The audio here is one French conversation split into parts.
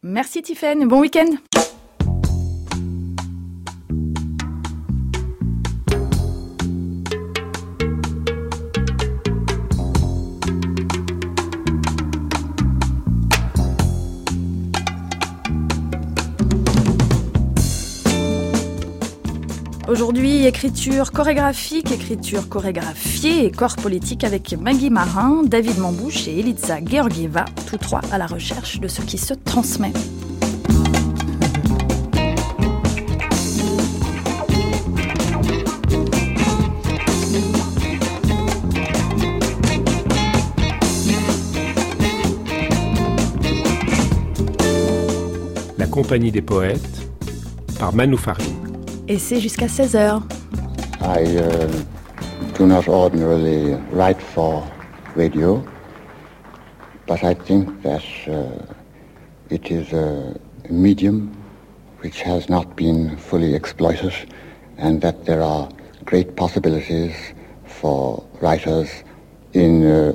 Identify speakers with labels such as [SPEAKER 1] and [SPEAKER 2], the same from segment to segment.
[SPEAKER 1] Merci Tiffaine, bon week-end. Aujourd'hui, écriture chorégraphique, écriture chorégraphiée et corps politique avec Maggie Marin, David Mambouche et Elitsa Georgieva, tous trois à la recherche de ce qui se transmet.
[SPEAKER 2] La Compagnie des Poètes, par Manu Farine.
[SPEAKER 1] Et c'est jusqu'à 16h.
[SPEAKER 3] I do not ordinarily write for radio, but I think that it is a medium which has not been fully exploited, and that there are great possibilities for writers in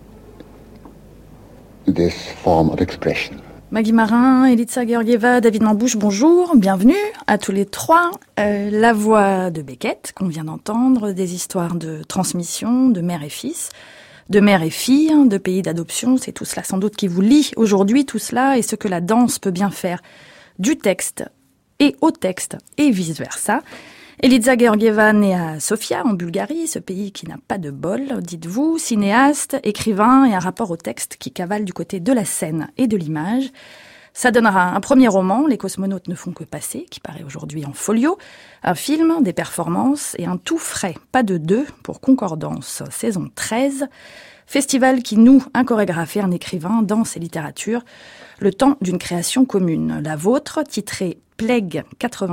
[SPEAKER 3] this form of expression.
[SPEAKER 1] Maggie Marin, Elitsa Georgieva, David Mambouche, bonjour, bienvenue à tous les trois. La voix de Beckett, qu'on vient d'entendre, des histoires de transmission, de mère et fils, de mère et fille, de pays d'adoption, c'est tout cela sans doute qui vous lie aujourd'hui, tout cela, et ce que la danse peut bien faire du texte et au texte, et vice-versa. Elitsa Georgieva, née à Sofia, en Bulgarie, ce pays qui n'a pas de bol, dites-vous, cinéaste, écrivain et un rapport au texte qui cavale du côté de la scène et de l'image. Ça donnera un premier roman, Les cosmonautes ne font que passer, qui paraît aujourd'hui en folio, un film, des performances et un tout frais, pas de deux, pour Concordance, saison 13, festival qui noue un chorégraphe et un écrivain, danse et littérature, le temps d'une création commune. La vôtre, titrée Plague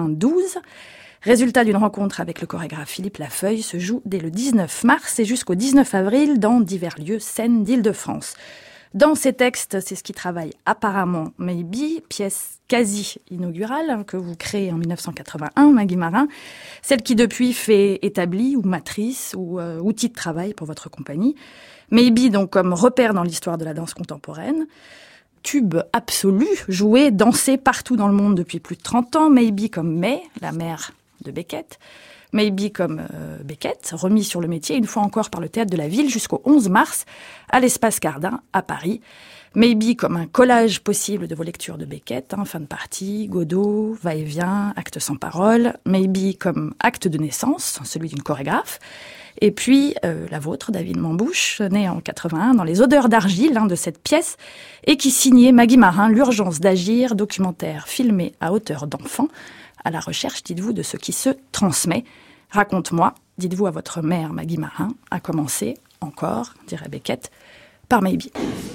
[SPEAKER 1] 92, résultat d'une rencontre avec le chorégraphe Philippe Lafeuille, se joue dès le 19 mars et jusqu'au 19 avril dans divers lieux scènes d'Île-de-France. Dans ces textes, c'est ce qui travaille apparemment Maybe, pièce quasi inaugurale que vous créez en 1981, Maggie Marin, celle qui depuis fait établi ou matrice ou outil de travail pour votre compagnie. Maybe donc comme repère dans l'histoire de la danse contemporaine. Tube absolu, joué, dansé partout dans le monde depuis plus de 30 ans. Maybe comme May, la mère de Beckett. Maybe comme Beckett, remis sur le métier une fois encore par le Théâtre de la Ville jusqu'au 11 mars à l'Espace Cardin à Paris. Maybe comme un collage possible de vos lectures de Beckett, fin de partie, Godot, va-et-vient, acte sans parole. Maybe comme acte de naissance, celui d'une chorégraphe. Et puis la vôtre, David Mambouche, né en 81 dans Les odeurs d'argile de cette pièce, et qui signait Maggie Marin, L'urgence d'agir, documentaire filmé à hauteur d'enfant, à la recherche, dites-vous, de ce qui se transmet. Raconte-moi, dites-vous à votre mère Maggie Marin, à commencer, encore, dirait Beckett, par Maybe.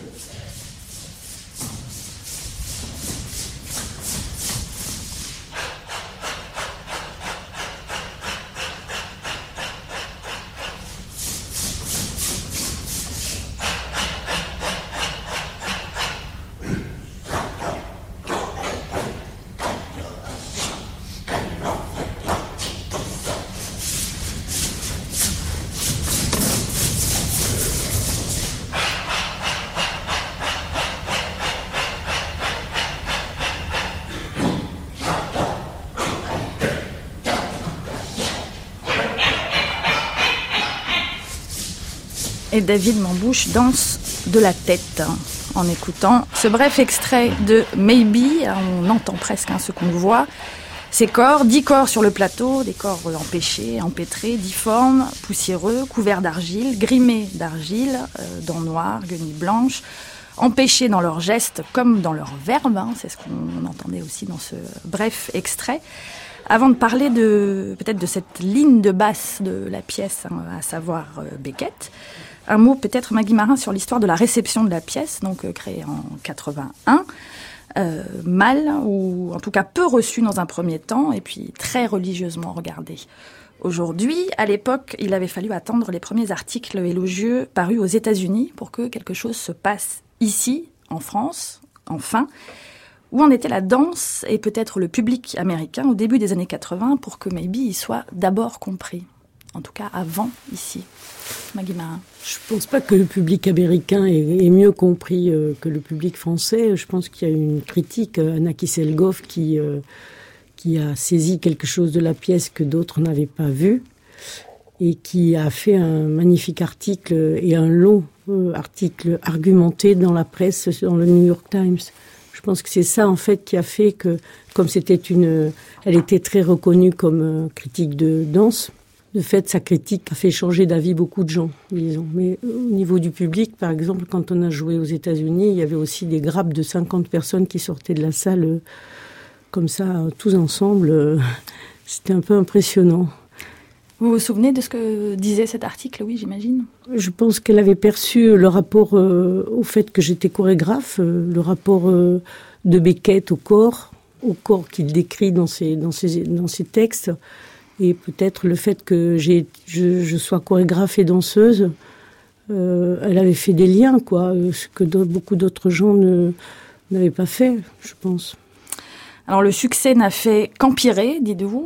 [SPEAKER 1] Et David Mambouche danse de la tête en écoutant ce bref extrait de Maybe. On entend presque ce qu'on voit. Ces corps, 10 corps sur le plateau, des corps empêchés, empêtrés, difformes, poussiéreux, couverts d'argile, grimés d'argile, dents noires, guenilles blanches, empêchés dans leurs gestes comme dans leurs verbes. C'est ce qu'on entendait aussi dans ce bref extrait. Avant de parler peut-être de cette ligne de basse de la pièce, à savoir Beckett, un mot peut-être, Maggie Marin, sur l'histoire de la réception de la pièce, donc créée en 81, mal, ou en tout cas peu reçue dans un premier temps, et puis très religieusement regardée. Aujourd'hui, à l'époque, il avait fallu attendre les premiers articles élogieux parus aux États-Unis pour que quelque chose se passe ici, en France, enfin. Où en était la danse et peut-être le public américain au début des années 80 pour que Maybe y soit d'abord compris? en tout cas avant ici. Maggie Marin.
[SPEAKER 4] Je ne pense pas que le public américain ait mieux compris que le public français. Je pense qu'il y a une critique, Anna Kisselgoff, qui a saisi quelque chose de la pièce que d'autres n'avaient pas vu et qui a fait un magnifique article et un long article argumenté dans la presse, dans le New York Times. Je pense que c'est ça, en fait, qui a fait que, comme elle était très reconnue comme critique de danse, de fait, sa critique a fait changer d'avis beaucoup de gens, disons. Mais au niveau du public, par exemple, quand on a joué aux États-Unis, il y avait aussi des grappes de 50 personnes qui sortaient de la salle comme ça, tous ensemble. C'était un peu impressionnant.
[SPEAKER 1] Vous vous souvenez de ce que disait cet article, oui, j'imagine ?
[SPEAKER 4] Je pense qu'elle avait perçu le rapport au fait que j'étais chorégraphe, le rapport de Beckett au corps qu'il décrit dans ses textes. Et peut-être le fait que je sois chorégraphe et danseuse, elle avait fait des liens, quoi, ce que beaucoup d'autres gens n'avaient pas fait, je pense.
[SPEAKER 1] Alors le succès n'a fait qu'empirer, dites-vous,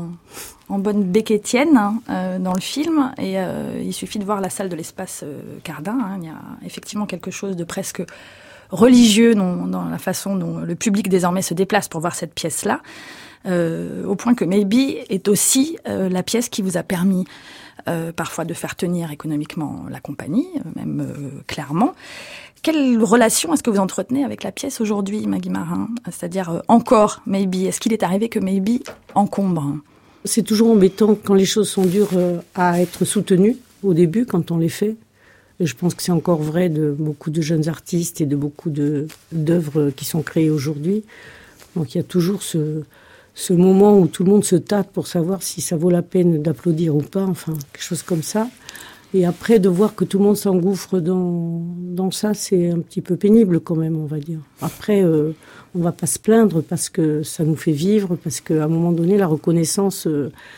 [SPEAKER 1] en bonne beckettienne dans le film. Et il suffit de voir la salle de l'espace Cardin. Il y a effectivement quelque chose de presque religieux dans la façon dont le public désormais se déplace pour voir cette pièce-là. Au point que Maybe est aussi la pièce qui vous a permis parfois de faire tenir économiquement la compagnie, même clairement. Quelle relation est-ce que vous entretenez avec la pièce aujourd'hui, Maggie Marin ? C'est-à-dire encore Maybe. Est-ce qu'il est arrivé que Maybe encombre ?
[SPEAKER 4] C'est toujours embêtant quand les choses sont dures à être soutenues au début, quand on les fait. Et je pense que c'est encore vrai de beaucoup de jeunes artistes et de beaucoup d'œuvres qui sont créées aujourd'hui. Donc il y a toujours ce moment où tout le monde se tâte pour savoir si ça vaut la peine d'applaudir ou pas, enfin, quelque chose comme ça. Et après, de voir que tout le monde s'engouffre dans ça, c'est un petit peu pénible quand même, on va dire. Après, on va pas se plaindre parce que ça nous fait vivre, parce qu'à un moment donné, la reconnaissance,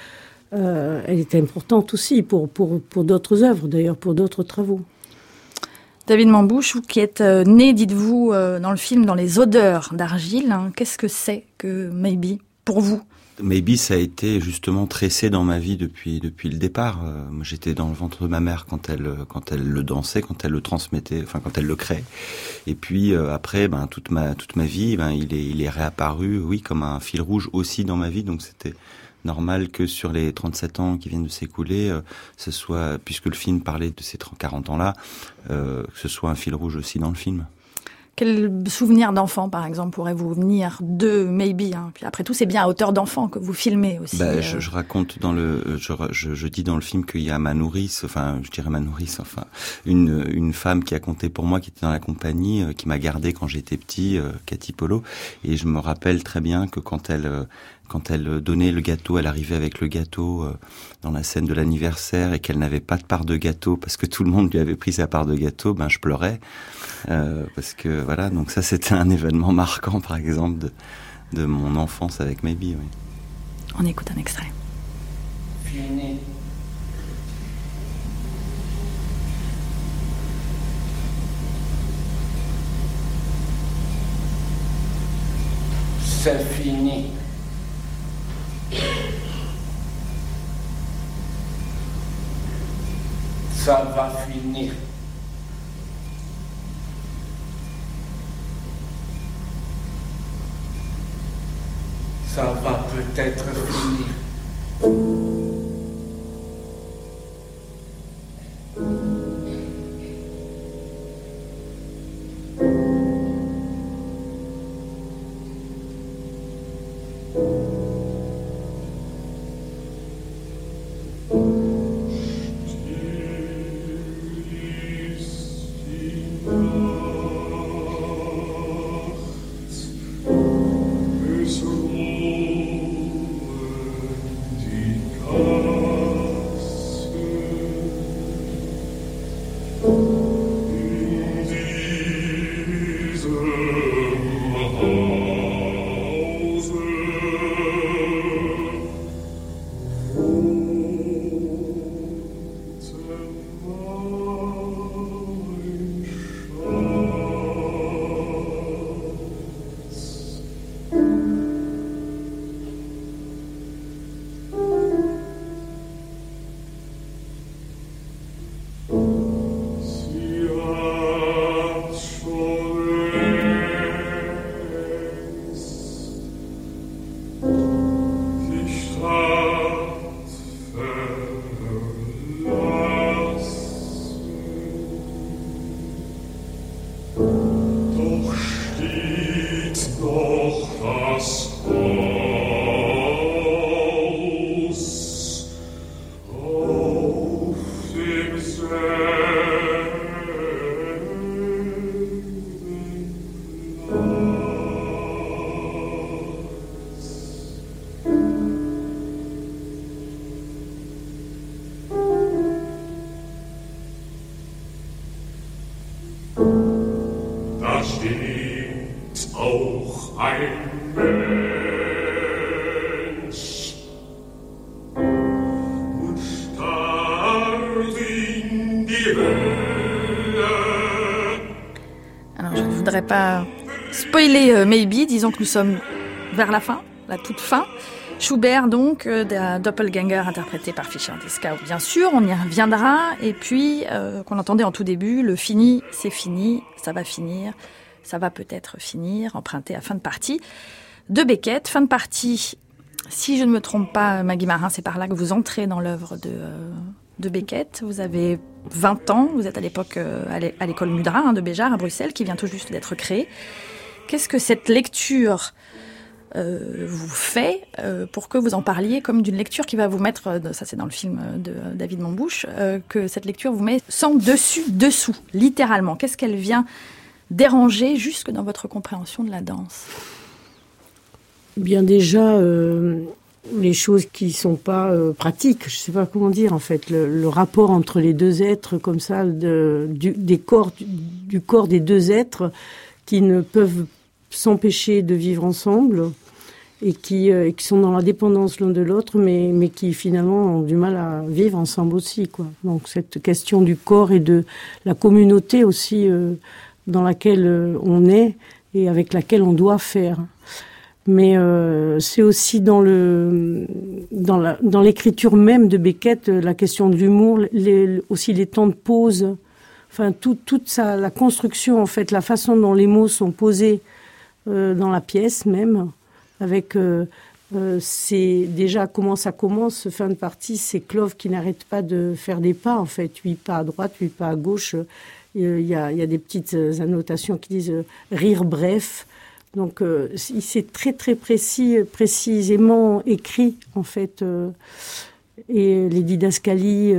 [SPEAKER 4] elle est importante aussi pour d'autres œuvres, d'ailleurs, pour d'autres travaux.
[SPEAKER 1] David Mambouche, vous qui êtes né, dites-vous, dans le film, dans les odeurs d'argile, qu'est-ce que c'est que Maybe pour vous ?
[SPEAKER 5] Maybe, ça a été justement tressé dans ma vie depuis le départ. Moi, j'étais dans le ventre de ma mère quand elle le dansait, quand elle le transmettait, enfin quand elle le créait. Et puis après, toute ma vie, il est réapparu, oui, comme un fil rouge aussi dans ma vie. Donc c'était normal que sur les 37 ans qui viennent de s'écouler, ce soit, puisque le film parlait de ces 40 ans-là, que ce soit un fil rouge aussi dans le film.
[SPEAKER 1] Quel souvenir d'enfant, par exemple, pourrait vous venir de Maybe, Puis après tout, c'est bien à hauteur d'enfant que vous filmez aussi.
[SPEAKER 5] Je raconte je dis dans le film qu'il y a ma nourrice, une femme qui a compté pour moi, qui était dans la compagnie, qui m'a gardé quand j'étais petit, Cathy Polo. Et je me rappelle très bien que quand elle donnait le gâteau, elle arrivait avec le gâteau dans la scène de l'anniversaire et qu'elle n'avait pas de part de gâteau parce que tout le monde lui avait pris sa part de gâteau, je pleurais. Parce que voilà, donc ça c'était un événement marquant par exemple de mon enfance avec Maybe, oui.
[SPEAKER 1] On écoute un extrait.
[SPEAKER 6] Fini. C'est fini. Ça va finir. Ça va peut-être finir.
[SPEAKER 1] Alors, je ne voudrais pas spoiler Maybe, disons que nous sommes vers la fin, la toute fin. Schubert, donc, d'un Doppelganger interprété par Fischer-Dieskau, bien sûr, on y reviendra. Et puis, qu'on entendait en tout début, le fini, c'est fini, ça va finir, ça va peut-être finir, emprunté à fin de partie de Beckett. Fin de partie, si je ne me trompe pas, Maggie Marin, c'est par là que vous entrez dans l'œuvre de Beckett. Vous avez 20 ans, vous êtes à l'époque à l'école Mudra de Béjart à Bruxelles, qui vient tout juste d'être créée. Qu'est-ce que cette lecture vous fait pour que vous en parliez comme d'une lecture qui va vous mettre, ça c'est dans le film de David Monbouche, que cette lecture vous met sans dessus-dessous, littéralement. Qu'est-ce qu'elle vient déranger jusque dans votre compréhension de la danse ?
[SPEAKER 4] Bien déjà, les choses qui sont pas pratiques, je sais pas comment dire en fait, le rapport entre les deux êtres comme ça, du corps des deux êtres qui ne peuvent s'empêcher de vivre ensemble et qui sont dans la dépendance l'un de l'autre, mais qui finalement ont du mal à vivre ensemble aussi, quoi. Donc cette question du corps et de la communauté aussi dans laquelle on est et avec laquelle on doit faire. Mais c'est aussi dans l'écriture même de Beckett la question de l'humour, aussi les temps de pause, enfin toute la construction en fait, la façon dont les mots sont posés dans la pièce même, avec c'est déjà comment ça commence, fin de partie, c'est Clove qui n'arrête pas de faire des pas en fait, 8 pas à droite, 8 pas à gauche. Il y a des petites annotations qui disent rire bref. Donc c'est très très précisément écrit en fait, et les didascalies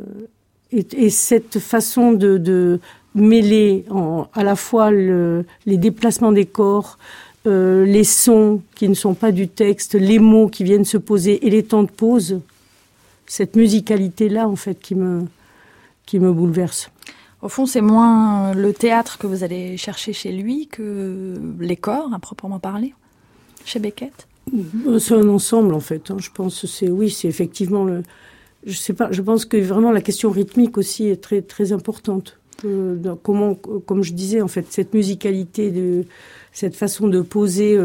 [SPEAKER 4] et cette façon de mêler à la fois les déplacements des corps, les sons qui ne sont pas du texte, les mots qui viennent se poser et les temps de pause, cette musicalité-là en fait qui me bouleverse.
[SPEAKER 1] Au fond, c'est moins le théâtre que vous allez chercher chez lui que les corps, à proprement parler, chez Beckett.
[SPEAKER 4] C'est un ensemble en fait. Je pense c'est effectivement je sais pas. Je pense que vraiment la question rythmique aussi est très très importante. Comment, comme je disais en fait, cette musicalité, cette façon de poser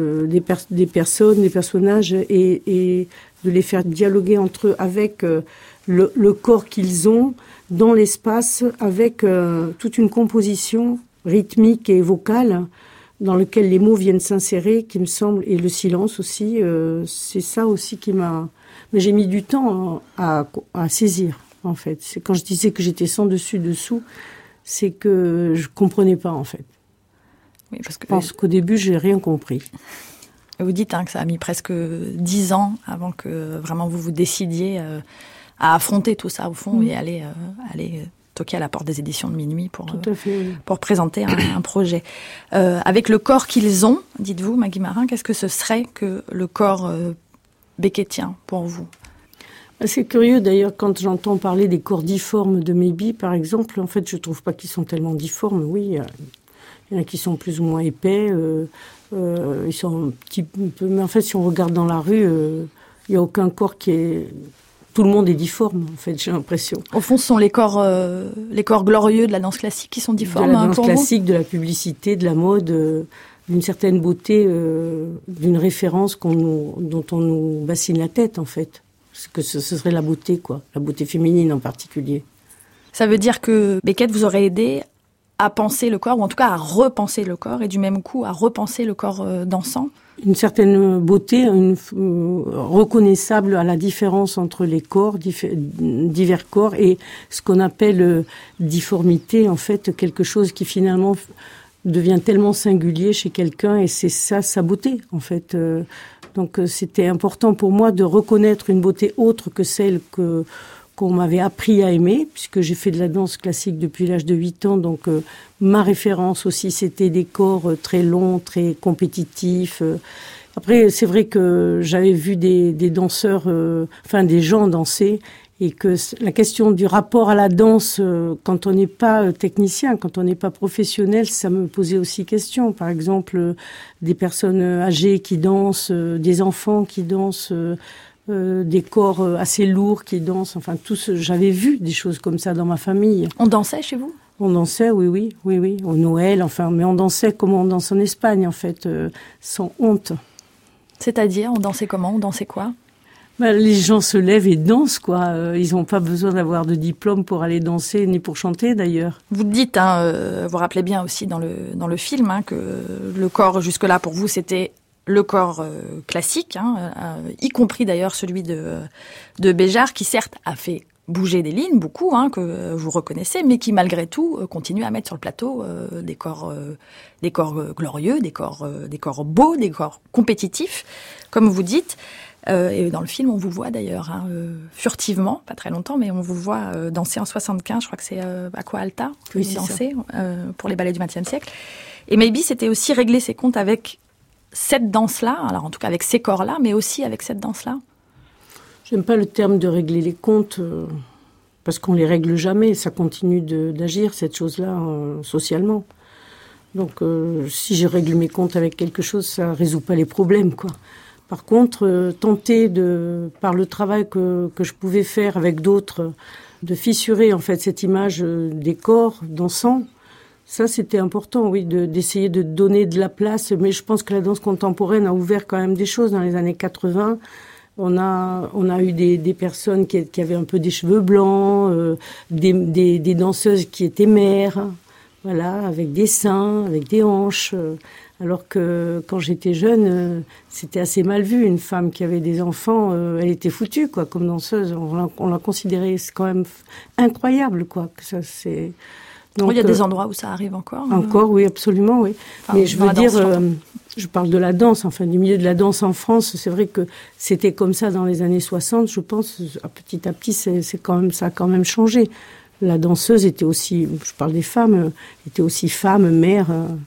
[SPEAKER 4] des personnes, des personnages et de les faire dialoguer entre eux avec le corps qu'ils ont dans l'espace, avec toute une composition rythmique et vocale dans lequel les mots viennent s'insérer, qui me semble, et le silence aussi, c'est ça aussi qui m'a... Mais j'ai mis du temps à saisir, en fait. C'est quand je disais que j'étais sans dessus-dessous, c'est que je comprenais pas, en fait.
[SPEAKER 1] Oui, parce que...
[SPEAKER 4] Je pense qu'au début, j'ai rien compris.
[SPEAKER 1] Vous dites que ça a mis presque 10 ans avant que vraiment vous vous décidiez à affronter tout ça, au fond, et aller toquer à la porte des éditions de Minuit pour présenter un projet. Avec le corps qu'ils ont, dites-vous, Maggie Marin, qu'est-ce que ce serait que le corps beckettien pour vous ?
[SPEAKER 4] C'est curieux d'ailleurs quand j'entends parler des corps difformes de Maybe, par exemple. En fait, je trouve pas qu'ils sont tellement difformes. Oui, il y en a qui sont plus ou moins épais. Ils sont un petit peu. Mais en fait, si on regarde dans la rue, il y a aucun corps qui est. Tout le monde est difforme, en fait, j'ai l'impression.
[SPEAKER 1] Au fond, ce sont les corps glorieux de la danse classique qui sont difformes.
[SPEAKER 4] De la danse classique, de la publicité, de la mode, d'une certaine beauté, d'une référence dont on nous bassine la tête, en fait. Que ce serait la beauté, quoi. La beauté féminine en particulier.
[SPEAKER 1] Ça veut dire que Beckett vous aurait aidé à penser le corps, ou en tout cas à repenser le corps, et du même coup à repenser le corps dansant ?
[SPEAKER 4] Une certaine beauté, reconnaissable à la différence entre les corps, divers corps, et ce qu'on appelle difformité, en fait, quelque chose qui finalement devient tellement singulier chez quelqu'un, et c'est ça sa beauté, en fait. Donc c'était important pour moi de reconnaître une beauté autre que celle qu'on m'avait appris à aimer, puisque j'ai fait de la danse classique depuis l'âge de 8 ans, donc ma référence aussi c'était des corps très longs, très compétitifs. Après c'est vrai que j'avais vu des danseurs, des gens danser, et que la question du rapport à la danse, quand on n'est pas technicien, quand on n'est pas professionnel, ça me posait aussi question. Par exemple, des personnes âgées qui dansent, des enfants qui dansent, des corps assez lourds qui dansent. Enfin, j'avais vu des choses comme ça dans ma famille.
[SPEAKER 1] On dansait chez vous ?
[SPEAKER 4] On dansait, oui, au Noël, enfin, mais on dansait comme on danse en Espagne, en fait, sans honte.
[SPEAKER 1] C'est-à-dire, on dansait comment ? On dansait quoi ?
[SPEAKER 4] Les gens se lèvent et dansent, quoi. Ils n'ont pas besoin d'avoir de diplôme pour aller danser, ni pour chanter, d'ailleurs.
[SPEAKER 1] Vous dites, vous rappelez bien aussi dans le film, que le corps, jusque-là, pour vous, c'était le corps classique, y compris d'ailleurs celui de Béjart, qui certes a fait bouger des lignes, beaucoup, que vous reconnaissez, mais qui malgré tout continue à mettre sur le plateau des corps glorieux, des corps beaux, des corps compétitifs, comme vous dites. Et dans le film, on vous voit d'ailleurs furtivement, pas très longtemps, mais on vous voit danser en 75, je crois que c'est Aqua Alta, que vous dansez pour les ballets du XXe siècle. Et Maybe, c'était aussi régler ses comptes avec cette danse-là, alors en tout cas avec ces corps-là, mais aussi avec cette danse-là.
[SPEAKER 4] J'aime pas le terme de régler les comptes, parce qu'on les règle jamais, ça continue d'agir, cette chose-là, socialement. Donc, si je règle mes comptes avec quelque chose, ça résout pas les problèmes, quoi. Par contre, tenter par le travail que je pouvais faire avec d'autres, de fissurer en fait cette image des corps dansants, ça c'était important, oui, d'essayer de donner de la place. Mais je pense que la danse contemporaine a ouvert quand même des choses dans les années 80. On a eu des personnes qui avaient un peu des cheveux blancs, des danseuses qui étaient mères, voilà, avec des seins, avec des hanches. Alors que quand j'étais jeune, c'était assez mal vu. Une femme qui avait des enfants, elle était foutue, quoi, comme danseuse. On l'a considérée, c'est quand même incroyable, quoi. Que ça, c'est. Donc,
[SPEAKER 1] il y a des endroits où ça arrive encore.
[SPEAKER 4] Encore, oui, absolument, oui. Enfin, mais je veux dire, je parle de la danse, enfin du milieu de la danse en France. C'est vrai que c'était comme ça dans les années 60. Je pense, petit à petit, ça a quand même changé. La danseuse était aussi, je parle des femmes, était aussi femme, mère.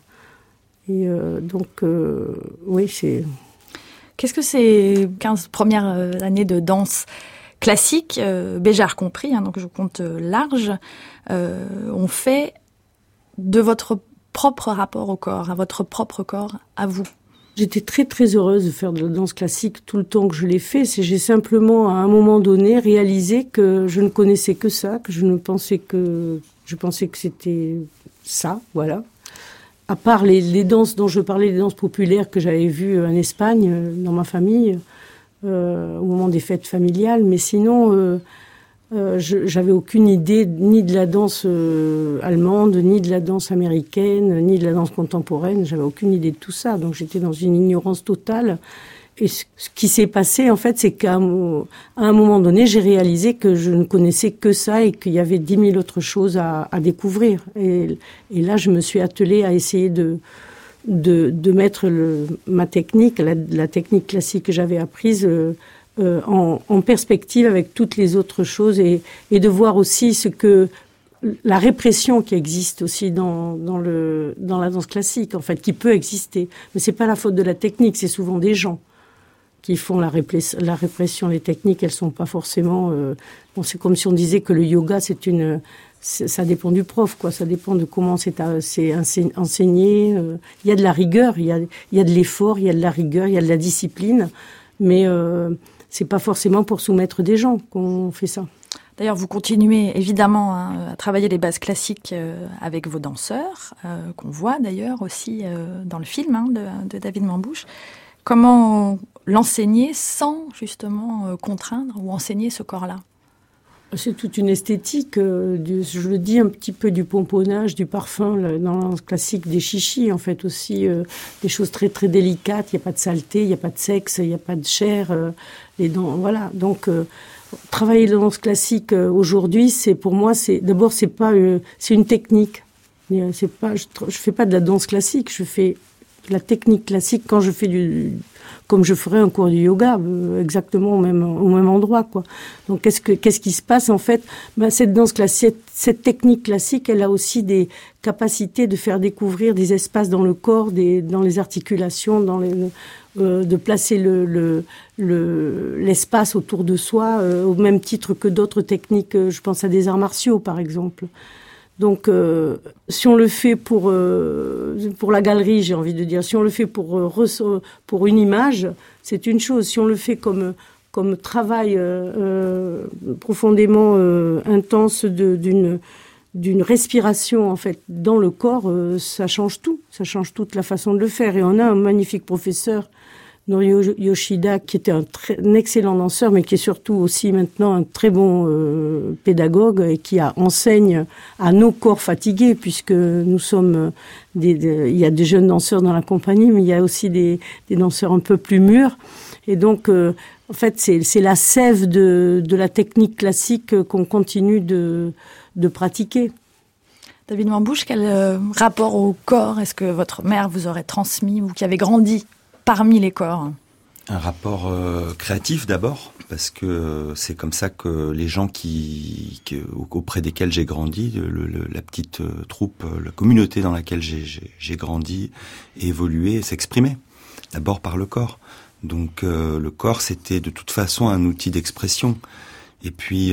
[SPEAKER 4] Et donc, oui, c'est...
[SPEAKER 1] Qu'est-ce que ces 15 premières années de danse classique, Béjart compris, donc je compte large, ont fait de votre propre rapport au corps, à votre propre corps, à vous?
[SPEAKER 4] J'étais très très heureuse de faire de la danse classique tout le temps que je l'ai fait. J'ai simplement, à un moment donné, réalisé que je ne connaissais que ça, que je pensais que c'était ça, voilà. À part les danses dont je parlais, les danses populaires que j'avais vues en Espagne, dans ma famille, au moment des fêtes familiales. Mais sinon, j'avais aucune idée ni de la danse allemande, ni de la danse américaine, ni de la danse contemporaine. J'avais aucune idée de tout ça. Donc j'étais dans une ignorance totale. Et ce qui s'est passé, en fait, c'est qu'à un moment donné, j'ai réalisé que je ne connaissais que ça et qu'il y avait 10 000 autres choses à découvrir. Et là, je me suis attelée à essayer de mettre ma technique, la technique classique que j'avais apprise, en perspective avec toutes les autres choses et de voir aussi la répression qui existe aussi dans la danse classique, en fait, qui peut exister. Mais c'est pas la faute de la technique, c'est souvent des gens qui font la répression. Les techniques, elles sont pas forcément... c'est comme si on disait que le yoga, ça dépend du prof, quoi. Ça dépend de comment c'est enseigné. Il y a de la rigueur, il y a de l'effort, il y a de la rigueur, il y a de la discipline. Mais c'est pas forcément pour soumettre des gens qu'on fait ça.
[SPEAKER 1] D'ailleurs, vous continuez évidemment à travailler les bases classiques avec vos danseurs, qu'on voit d'ailleurs aussi dans le film de David Mambouche. Comment l'enseigner sans justement contraindre ou enseigner ce corps-là?
[SPEAKER 4] C'est toute une esthétique, je le dis un petit peu du pomponnage, du parfum, dans la danse classique, des chichis en fait aussi, des choses très très délicates. Il n'y a pas de saleté, il n'y a pas de sexe, il n'y a pas de chair, les dents, voilà. Donc travailler la danse classique aujourd'hui, pour moi, c'est une technique. Je fais pas de la danse classique, je fais la technique classique quand je fais comme je ferais un cours de yoga, exactement au même endroit, quoi. Donc qu'est-ce qui se passe en fait? Cette danse classique, cette technique classique, elle a aussi des capacités de faire découvrir des espaces dans le corps, dans les articulations, de placer l'espace autour de soi, au même titre que d'autres techniques. Je pense à des arts martiaux, par exemple. Donc, si on le fait pour la galerie, j'ai envie de dire, si on le fait pour une image, c'est une chose. Si on le fait comme travail profondément intense d'une respiration en fait dans le corps, ça change tout. Ça change toute la façon de le faire. Et on a un magnifique professeur, Norio Yoshida, qui était un excellent danseur, mais qui est surtout aussi maintenant un très bon pédagogue et qui enseigne à nos corps fatigués, puisque nous sommes il y a des jeunes danseurs dans la compagnie, mais il y a aussi des danseurs un peu plus mûrs. Et donc, en fait, c'est la sève de la technique classique qu'on continue de pratiquer.
[SPEAKER 1] David Mambouche, quel rapport au corps est-ce que votre mère vous aurait transmis, vous qui avez grandi parmi les corps?
[SPEAKER 5] Un rapport créatif d'abord, parce que c'est comme ça que les gens auprès desquels j'ai grandi, la petite troupe, la communauté dans laquelle j'ai grandi, évolué, s'exprimait d'abord par le corps. Donc le corps, c'était de toute façon un outil d'expression. Et puis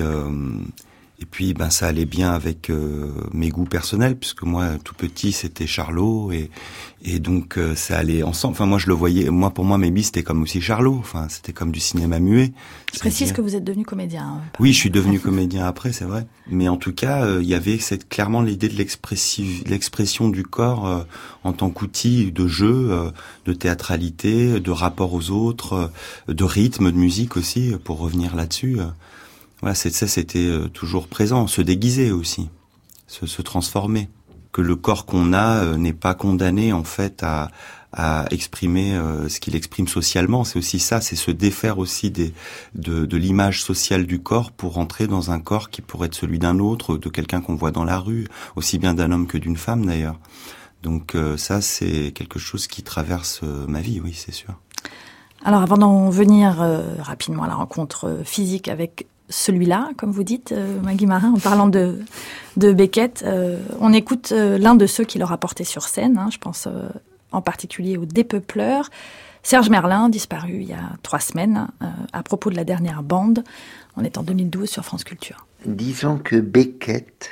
[SPEAKER 5] ça allait bien avec mes goûts personnels, puisque moi tout petit c'était Charlot et donc ça allait ensemble. Enfin moi je le voyais, pour moi Maybe c'était comme aussi Charlot. Enfin c'était comme du cinéma muet.
[SPEAKER 1] Je précise que vous êtes devenu comédien.
[SPEAKER 5] Oui, je suis devenu comédien après, c'est vrai. Mais en tout cas, il y avait clairement l'idée de l'expression du corps en tant qu'outil de jeu, de théâtralité, de rapport aux autres, de rythme, de musique aussi, pour revenir là-dessus. Voilà, c'était toujours présent, se déguiser aussi, se transformer. Que le corps qu'on a n'est pas condamné en fait à exprimer ce qu'il exprime socialement. C'est aussi ça, c'est se défaire aussi de l'image sociale du corps pour entrer dans un corps qui pourrait être celui d'un autre, de quelqu'un qu'on voit dans la rue, aussi bien d'un homme que d'une femme d'ailleurs. Donc ça, c'est quelque chose qui traverse ma vie, oui, c'est sûr.
[SPEAKER 1] Alors avant d'en venir rapidement à la rencontre physique avec celui-là, comme vous dites, Maggie Marin, en parlant de Beckett, on écoute l'un de ceux qui l'aura porté sur scène, je pense en particulier au Dépeupleur, Serge Merlin, disparu il y a 3 semaines, à propos de la dernière bande. On est en 2012 sur France Culture.
[SPEAKER 7] Disons que Beckett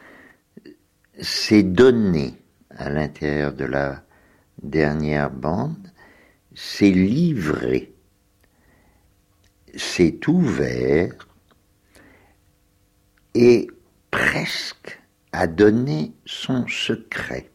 [SPEAKER 7] s'est donné à l'intérieur de la dernière bande, s'est livré, s'est ouvert et presque a donné son secret,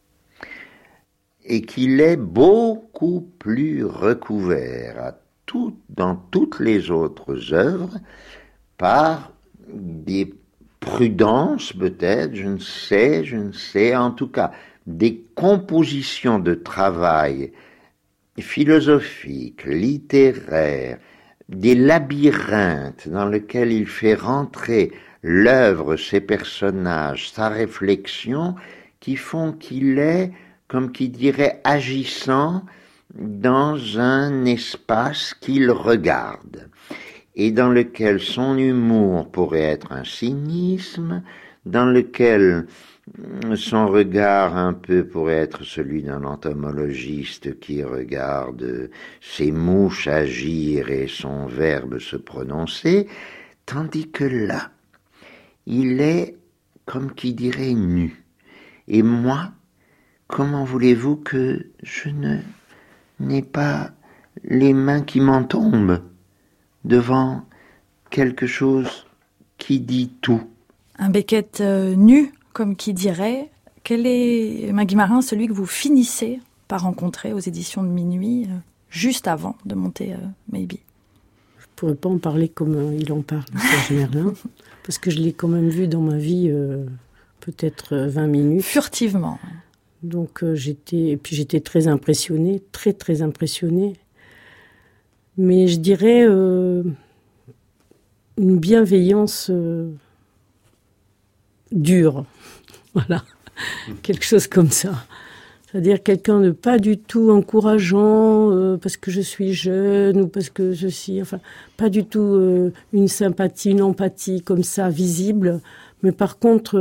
[SPEAKER 7] et qu'il est beaucoup plus recouvert dans toutes les autres œuvres par des prudences peut-être, je ne sais, en tout cas des compositions de travail philosophiques, littéraires, des labyrinthes dans lesquels il fait rentrer l'œuvre, ses personnages, sa réflexion, qui font qu'il est, comme qui dirait, agissant dans un espace qu'il regarde, et dans lequel son humour pourrait être un cynisme, dans lequel son regard un peu pourrait être celui d'un entomologiste qui regarde ses mouches agir et son verbe se prononcer, tandis que là, il est, comme qui dirait, nu. Et moi, comment voulez-vous que je n'ai pas les mains qui m'en tombent devant quelque chose qui dit tout?
[SPEAKER 1] Un Beckett nu, comme qui dirait. Quel est, Maggie Marin, celui que vous finissez par rencontrer aux éditions de Minuit, juste avant de monter Maybe?
[SPEAKER 4] Je ne pourrais pas en parler comme il en parle, Serge Merlin, parce que je l'ai quand même vu dans ma vie peut-être 20 minutes.
[SPEAKER 1] Furtivement.
[SPEAKER 4] Donc j'étais très impressionnée, très très impressionnée. Mais je dirais une bienveillance dure, voilà, quelque chose comme ça. C'est-à-dire quelqu'un de pas du tout encourageant parce que je suis jeune ou parce que enfin pas du tout une sympathie, une empathie comme ça visible, mais par contre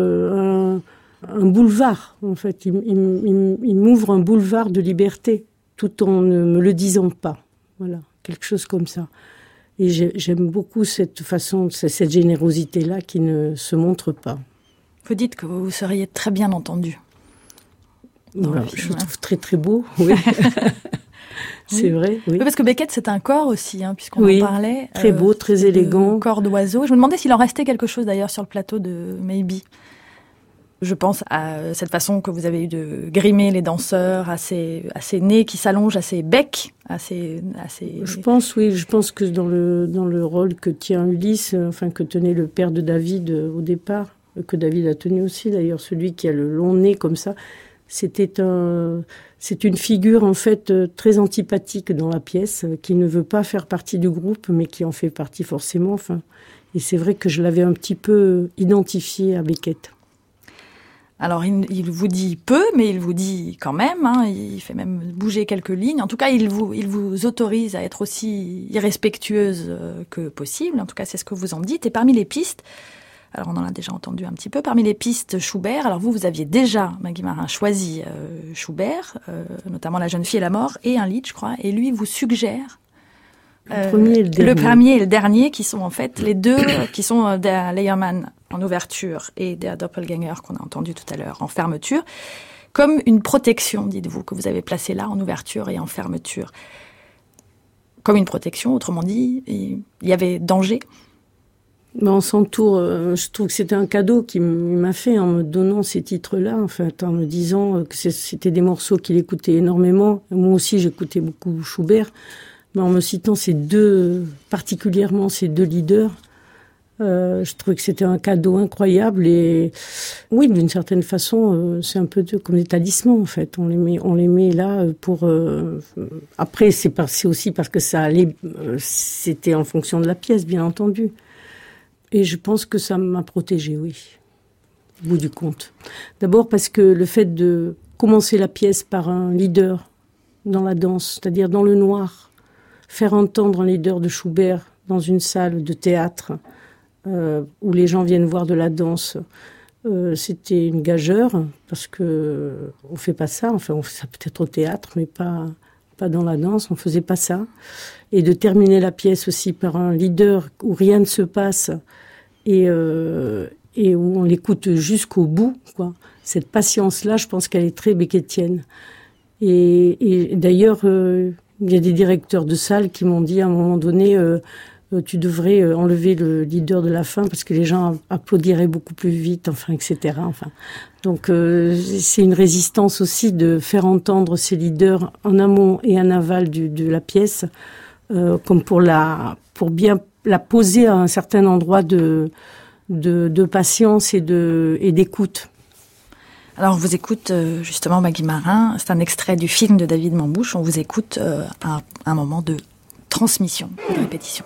[SPEAKER 4] un boulevard en fait. Il m'ouvre un boulevard de liberté tout en ne me le disant pas. Voilà, quelque chose comme ça. Et j'aime beaucoup cette façon, cette générosité-là qui ne se montre pas.
[SPEAKER 1] Vous dites que vous seriez très bien entendu.
[SPEAKER 4] Voilà, je le trouve très très beau, oui. C'est vrai, oui.
[SPEAKER 1] Oui, parce que Beckett, c'est un corps aussi, puisqu'on en parlait.
[SPEAKER 4] Très beau, très élégant.
[SPEAKER 1] Corps d'oiseau. Je me demandais s'il en restait quelque chose d'ailleurs sur le plateau de Maybe. Je pense à cette façon que vous avez eu de grimer les danseurs, à ces nez qui s'allongent, à ces becs, à ces...
[SPEAKER 4] Je pense que dans le rôle que tient Ulysse, que tenait le père de David au départ, que David a tenu aussi d'ailleurs, celui qui a le long nez comme ça, c'est une figure en fait très antipathique dans la pièce, qui ne veut pas faire partie du groupe, mais qui en fait partie forcément. Et c'est vrai que je l'avais un petit peu identifié à Beckett.
[SPEAKER 1] Alors, il vous dit peu, mais il vous dit quand même, il fait même bouger quelques lignes. En tout cas, il vous autorise à être aussi irrespectueuse que possible. En tout cas, c'est ce que vous en dites. Et parmi les pistes, alors on en a déjà entendu un petit peu, parmi les pistes Schubert, alors vous aviez déjà, Maggie Marin, choisi Schubert, notamment La jeune fille et la mort, et un lied, je crois, et lui vous suggère le premier et le dernier, qui sont en fait les deux qui sont Der Leiermann en ouverture et Der Doppelgänger qu'on a entendu tout à l'heure en fermeture, comme une protection, dites-vous, que vous avez placée là en ouverture et en fermeture. Comme une protection, autrement dit, il y avait danger.
[SPEAKER 4] En s'entoure, je trouve que c'était un cadeau qu'il m'a fait en me donnant ces titres-là, en fait, en me disant que c'était des morceaux qu'il écoutait énormément. Moi aussi, j'écoutais beaucoup Schubert. Mais en me citant particulièrement ces deux leaders, je trouvais que c'était un cadeau incroyable. Et oui, d'une certaine façon, c'est un peu comme des talismans, en fait. On les met là pour... Après, c'est aussi parce que ça allait... c'était en fonction de la pièce, bien entendu. Et je pense que ça m'a protégée, oui, au bout du compte. D'abord parce que le fait de commencer la pièce par un leader dans la danse, c'est-à-dire dans le noir, faire entendre un leader de Schubert dans une salle de théâtre où les gens viennent voir de la danse, c'était une gageure, parce que on fait pas ça, enfin on fait ça peut-être au théâtre, mais pas dans la danse, on faisait pas ça. Et de terminer la pièce aussi par un leader où rien ne se passe et où on l'écoute jusqu'au bout, quoi. Cette patience-là, je pense qu'elle est très beckettienne. Et d'ailleurs, il y a des directeurs de salle qui m'ont dit à un moment donné, tu devrais enlever le leader de la fin parce que les gens applaudiraient beaucoup plus vite, etc. Donc c'est une résistance aussi de faire entendre ces leaders en amont et en aval de la pièce, comme pour bien la poser à un certain endroit de patience et d'écoute.
[SPEAKER 1] Alors on vous écoute justement, Maggie Marin, c'est un extrait du film de David Mambouche, on vous écoute à un moment de transmission, de répétition.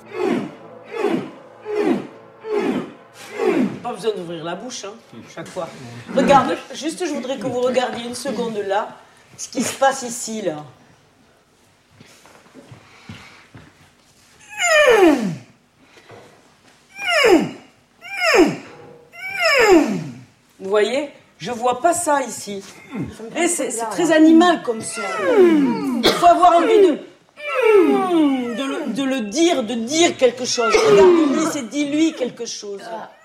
[SPEAKER 8] Pas besoin d'ouvrir la bouche, chaque fois. Regarde, juste je voudrais que vous regardiez une seconde là, ce qui se passe ici, là. Vous voyez ? Je vois pas ça ici. Et c'est très animal comme ça. Il faut avoir envie de le dire, de dire quelque chose. Regarde-lui, c'est dis-lui quelque chose.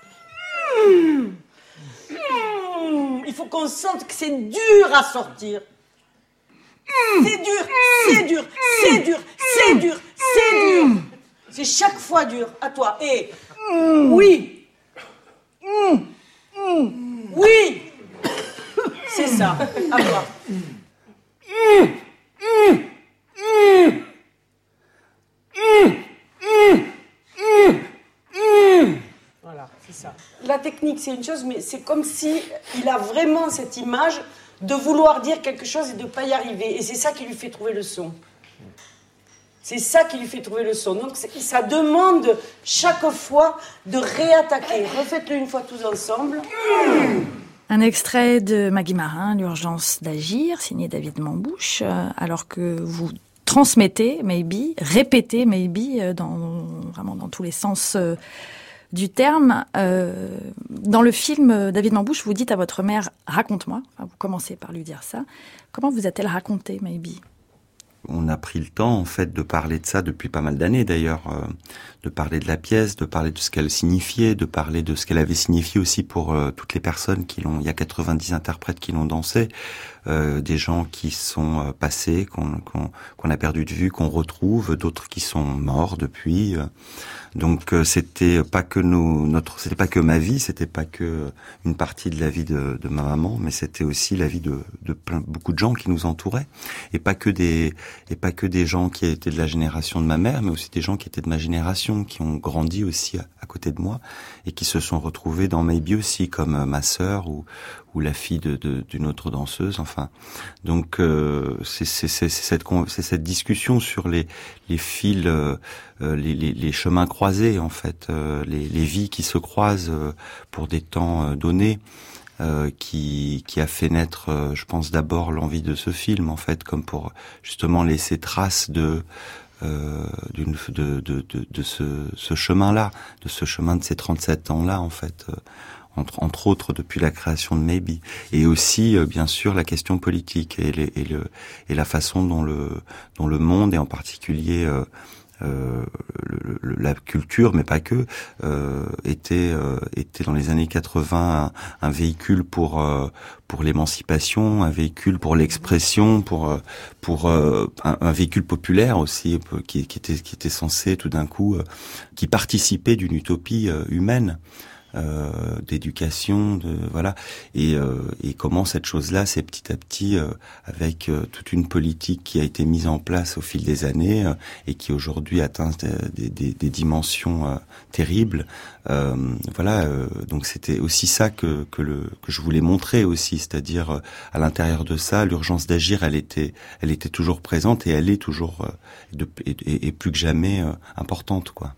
[SPEAKER 8] Il faut qu'on sente que c'est dur à sortir. C'est dur, c'est dur, c'est dur, c'est dur, c'est dur. C'est chaque fois dur. À toi. Et oui. Oui. C'est ça. À toi. Voilà, c'est ça. La technique, c'est une chose, mais c'est comme si il a vraiment cette image de vouloir dire quelque chose et de ne pas y arriver. Et c'est ça qui lui fait trouver le son. C'est ça qui lui fait trouver le son. Donc ça demande chaque fois de réattaquer. Refaites-le une fois tous ensemble.
[SPEAKER 1] Un extrait de Maggie Marin, L'urgence d'agir, signé David Mambouche, alors que vous transmettez Maybe, répétez Maybe vraiment dans tous les sens du terme. Dans le film, David Mambouche, vous dites à votre mère « raconte-moi », enfin, vous commencez par lui dire ça. Comment vous a-t-elle raconté Maybe ?
[SPEAKER 5] On a pris le temps, en fait, de parler de ça depuis pas mal d'années, d'ailleurs, de parler de la pièce, de parler de ce qu'elle signifiait, de parler de ce qu'elle avait signifié aussi pour toutes les personnes qui l'ont. Il y a 90 interprètes qui l'ont dansé, des gens qui sont passés, qu'on a perdu de vue, qu'on retrouve, d'autres qui sont morts depuis. Donc c'était pas que c'était pas que ma vie, c'était pas que une partie de la vie de ma maman, mais c'était aussi la vie de beaucoup de gens qui nous entouraient, et pas que des gens qui étaient de la génération de ma mère, mais aussi des gens qui étaient de ma génération, qui ont grandi aussi à côté de moi et qui se sont retrouvés dans Maybe aussi, comme ma sœur ou la fille d'une autre danseuse. Enfin, donc c'est cette discussion sur les fils, les chemins croisés, en fait, les vies qui se croisent pour des temps donnés. Qui a fait naître, je pense, d'abord l'envie de ce film, en fait, comme pour justement laisser trace de ce chemin-là, de ce chemin de ces 37 ans-là, en fait, entre autres depuis la création de Maybe, et aussi bien sûr la question politique et la façon dont le monde, et en particulier la culture, mais pas que, était dans les années 80 un véhicule pour l'émancipation, un véhicule pour l'expression, pour un véhicule populaire aussi, qui était censé tout d'un coup, qui participait d'une utopie humaine. D'éducation, voilà, et comment cette chose-là, c'est petit à petit, avec toute une politique qui a été mise en place au fil des années et qui aujourd'hui atteint des dimensions terribles. Voilà, donc c'était aussi ça que je voulais montrer aussi, c'est-à-dire à l'intérieur de ça, l'urgence d'agir, elle était toujours présente, et elle est toujours et plus que jamais importante, quoi.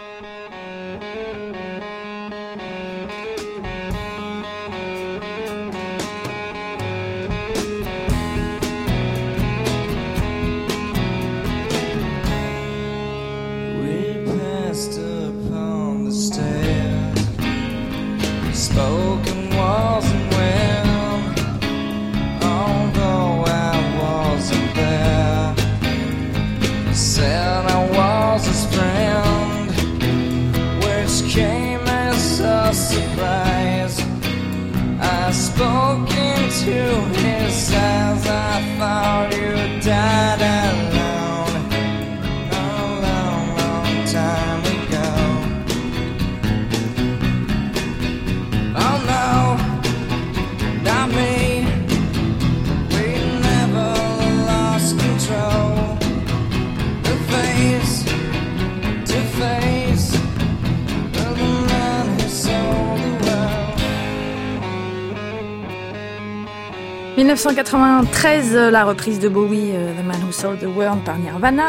[SPEAKER 1] « 1993, la reprise de Bowie, The Man Who Sold the World par Nirvana,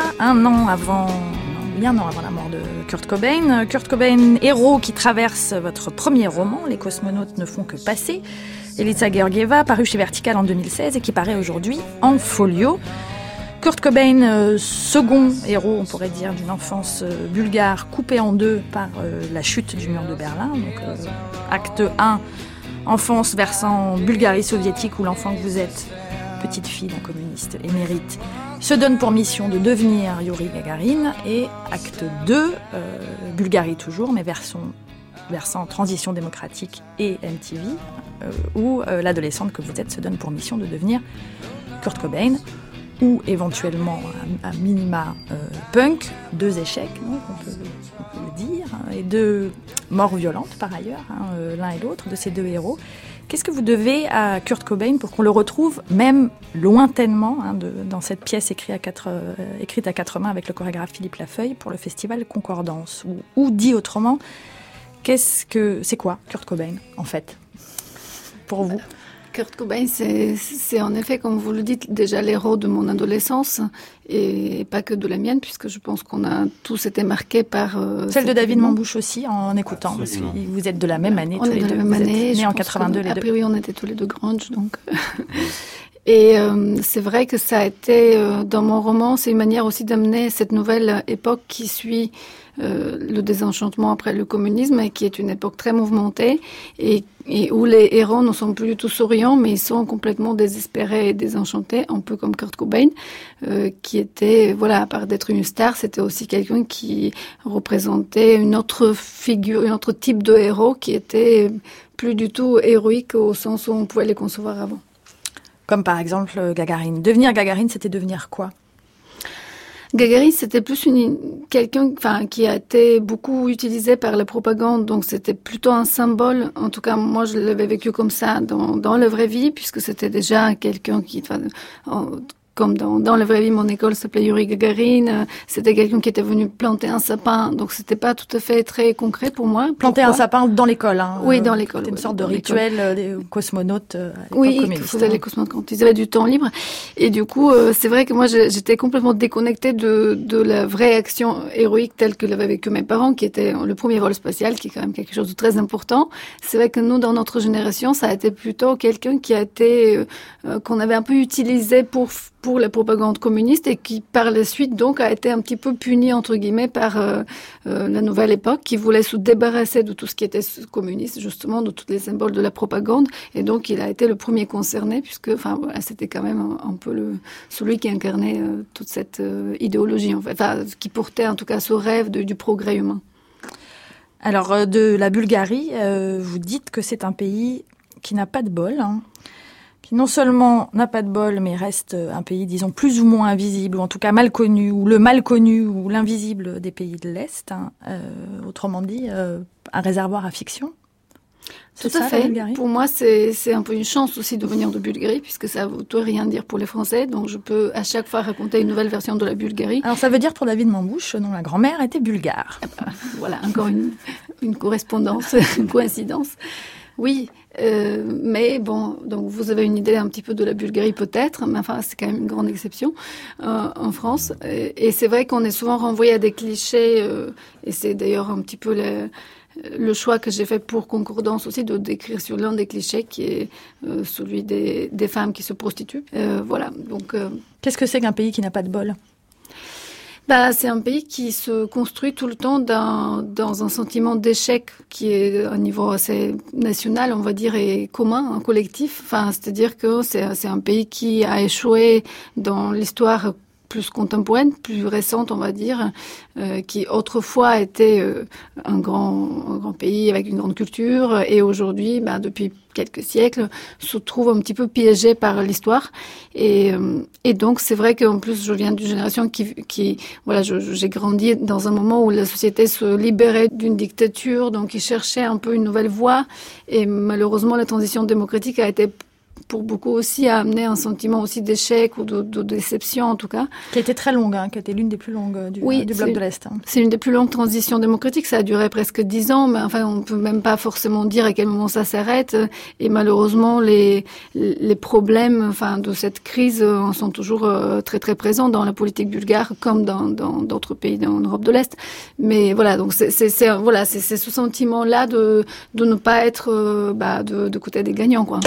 [SPEAKER 1] bien un an avant la mort de Kurt Cobain. Kurt Cobain, héros qui traverse votre premier roman, Les cosmonautes ne font que passer, Elitsa Georgieva, paru chez Vertical en 2016 et qui paraît aujourd'hui en folio. Kurt Cobain, second héros, on pourrait dire, d'une enfance bulgare coupée en deux par la chute du mur de Berlin. Donc, acte 1, enfance versant Bulgarie soviétique, où l'enfant que vous êtes, petite fille d'un communiste émérite, se donne pour mission de devenir Yuri Gagarin. Et acte 2, Bulgarie toujours, mais versant transition démocratique et MTV, où l'adolescente que vous êtes se donne pour mission de devenir Kurt Cobain, ou éventuellement à minima punk, 2 échecs, donc on peut le dire, et 2 morts violentes par ailleurs, l'un et l'autre de ces 2 héros. Qu'est-ce que vous devez à Kurt Cobain pour qu'on le retrouve, même lointainement, dans cette pièce écrite à 4 mains avec le chorégraphe Philippe Lafeuille pour le festival Concordance, ou dit autrement, c'est quoi Kurt Cobain en fait, pour vous?
[SPEAKER 9] Kurt Cobain, c'est en effet, comme vous le dites, déjà l'héros de mon adolescence, et pas que de la mienne, puisque je pense qu'on a tous été marqués par...
[SPEAKER 1] Celle de David Mambusch aussi, en écoutant, parce que vous êtes de la même année, tous les deux. On est de la même année. Nés en 82, les deux.
[SPEAKER 9] A priori, on était tous les deux grunge, donc... Et c'est vrai que ça a été, dans mon roman, c'est une manière aussi d'amener cette nouvelle époque qui suit le désenchantement après le communisme, et qui est une époque très mouvementée, et où les héros ne sont plus du tout souriants, mais ils sont complètement désespérés et désenchantés, un peu comme Kurt Cobain, qui était, voilà, à part d'être une star, c'était aussi quelqu'un qui représentait une autre figure, un autre type de héros qui était plus du tout héroïque au sens où on pouvait les concevoir avant.
[SPEAKER 1] Comme par exemple Gagarine. Devenir Gagarine, c'était devenir quoi ?
[SPEAKER 9] Gagarine, c'était plus quelqu'un, qui a été beaucoup utilisé par la propagande, donc c'était plutôt un symbole. En tout cas, moi, je l'avais vécu comme ça dans la vraie vie, puisque c'était déjà quelqu'un qui, comme dans la vraie vie, mon école s'appelait Yuri Gagarin. C'était quelqu'un qui était venu planter un sapin, donc c'était pas tout à fait très concret pour moi.
[SPEAKER 1] Planter un sapin dans l'école, hein.
[SPEAKER 9] Oui, dans l'école.
[SPEAKER 1] C'était une sorte de rituel des cosmonautes à l'époque communiste.
[SPEAKER 9] Oui, faisaient les cosmonautes quand ils avaient du temps libre. Et du coup, c'est vrai que moi, j'étais complètement déconnectée de la vraie action héroïque telle que l'avaient vécu mes parents, qui était le premier vol spatial, qui est quand même quelque chose de très important. C'est vrai que nous, dans notre génération, ça a été plutôt quelqu'un qui a été, qu'on avait un peu utilisé pour la propagande communiste, et qui par la suite donc a été un petit peu puni entre guillemets par la nouvelle époque, qui voulait se débarrasser de tout ce qui était communiste, justement de tous les symboles de la propagande, et donc il a été le premier concerné, puisque c'était quand même un peu celui qui incarnait toute cette idéologie en fait, qui portait en tout cas ce rêve du progrès humain.
[SPEAKER 1] Alors de la Bulgarie, vous dites que c'est un pays qui n'a pas de bol, hein, qui non seulement n'a pas de bol, mais reste un pays, disons, plus ou moins invisible, ou en tout cas mal connu, ou le mal connu, ou l'invisible des pays de l'Est. Hein. Autrement dit, un réservoir à fiction.
[SPEAKER 9] Tout à fait. Pour moi, c'est un peu une chance aussi de venir de Bulgarie, puisque ça veut tout rien dire pour les Français. Donc, je peux à chaque fois raconter une nouvelle version de la Bulgarie.
[SPEAKER 1] Alors, ça veut dire pour David Mambusch, dont la grand-mère était bulgare.
[SPEAKER 9] Voilà, encore une correspondance, une coïncidence. Oui, mais bon, donc vous avez une idée un petit peu de la Bulgarie peut-être, mais c'est quand même une grande exception en France. Et c'est vrai qu'on est souvent renvoyé à des clichés, et c'est d'ailleurs un petit peu le choix que j'ai fait pour Concordance aussi, de décrire sur l'un des clichés qui est celui des femmes qui se prostituent. Voilà. Donc,
[SPEAKER 1] qu'est-ce que c'est qu'un pays qui n'a pas de bol ?
[SPEAKER 9] C'est un pays qui se construit tout le temps dans un sentiment d'échec qui est à un niveau assez national, on va dire, et commun, un collectif. C'est-à-dire que c'est un pays qui a échoué dans l'histoire plus contemporaine, plus récente, on va dire, qui autrefois était un grand pays avec une grande culture, et aujourd'hui, depuis quelques siècles, se trouve un petit peu piégé par l'histoire. Et donc, c'est vrai qu'en plus, je viens d'une génération qui j'ai grandi dans un moment où la société se libérait d'une dictature, donc ils cherchaient un peu une nouvelle voie, et malheureusement, la transition démocratique a été pour beaucoup aussi à amener un sentiment aussi d'échec ou de déception en tout cas.
[SPEAKER 1] Qui a été très longue, qui a été l'une des plus longues du bloc de l'Est.
[SPEAKER 9] C'est une des plus longues transitions démocratiques, ça a duré presque 10 ans, mais on peut même pas forcément dire à quel moment ça s'arrête, et malheureusement les problèmes de cette crise sont toujours très très présents dans la politique bulgare comme dans d'autres pays en Europe de l'Est. Mais voilà, donc c'est ce sentiment-là de ne pas être de côté des gagnants, quoi.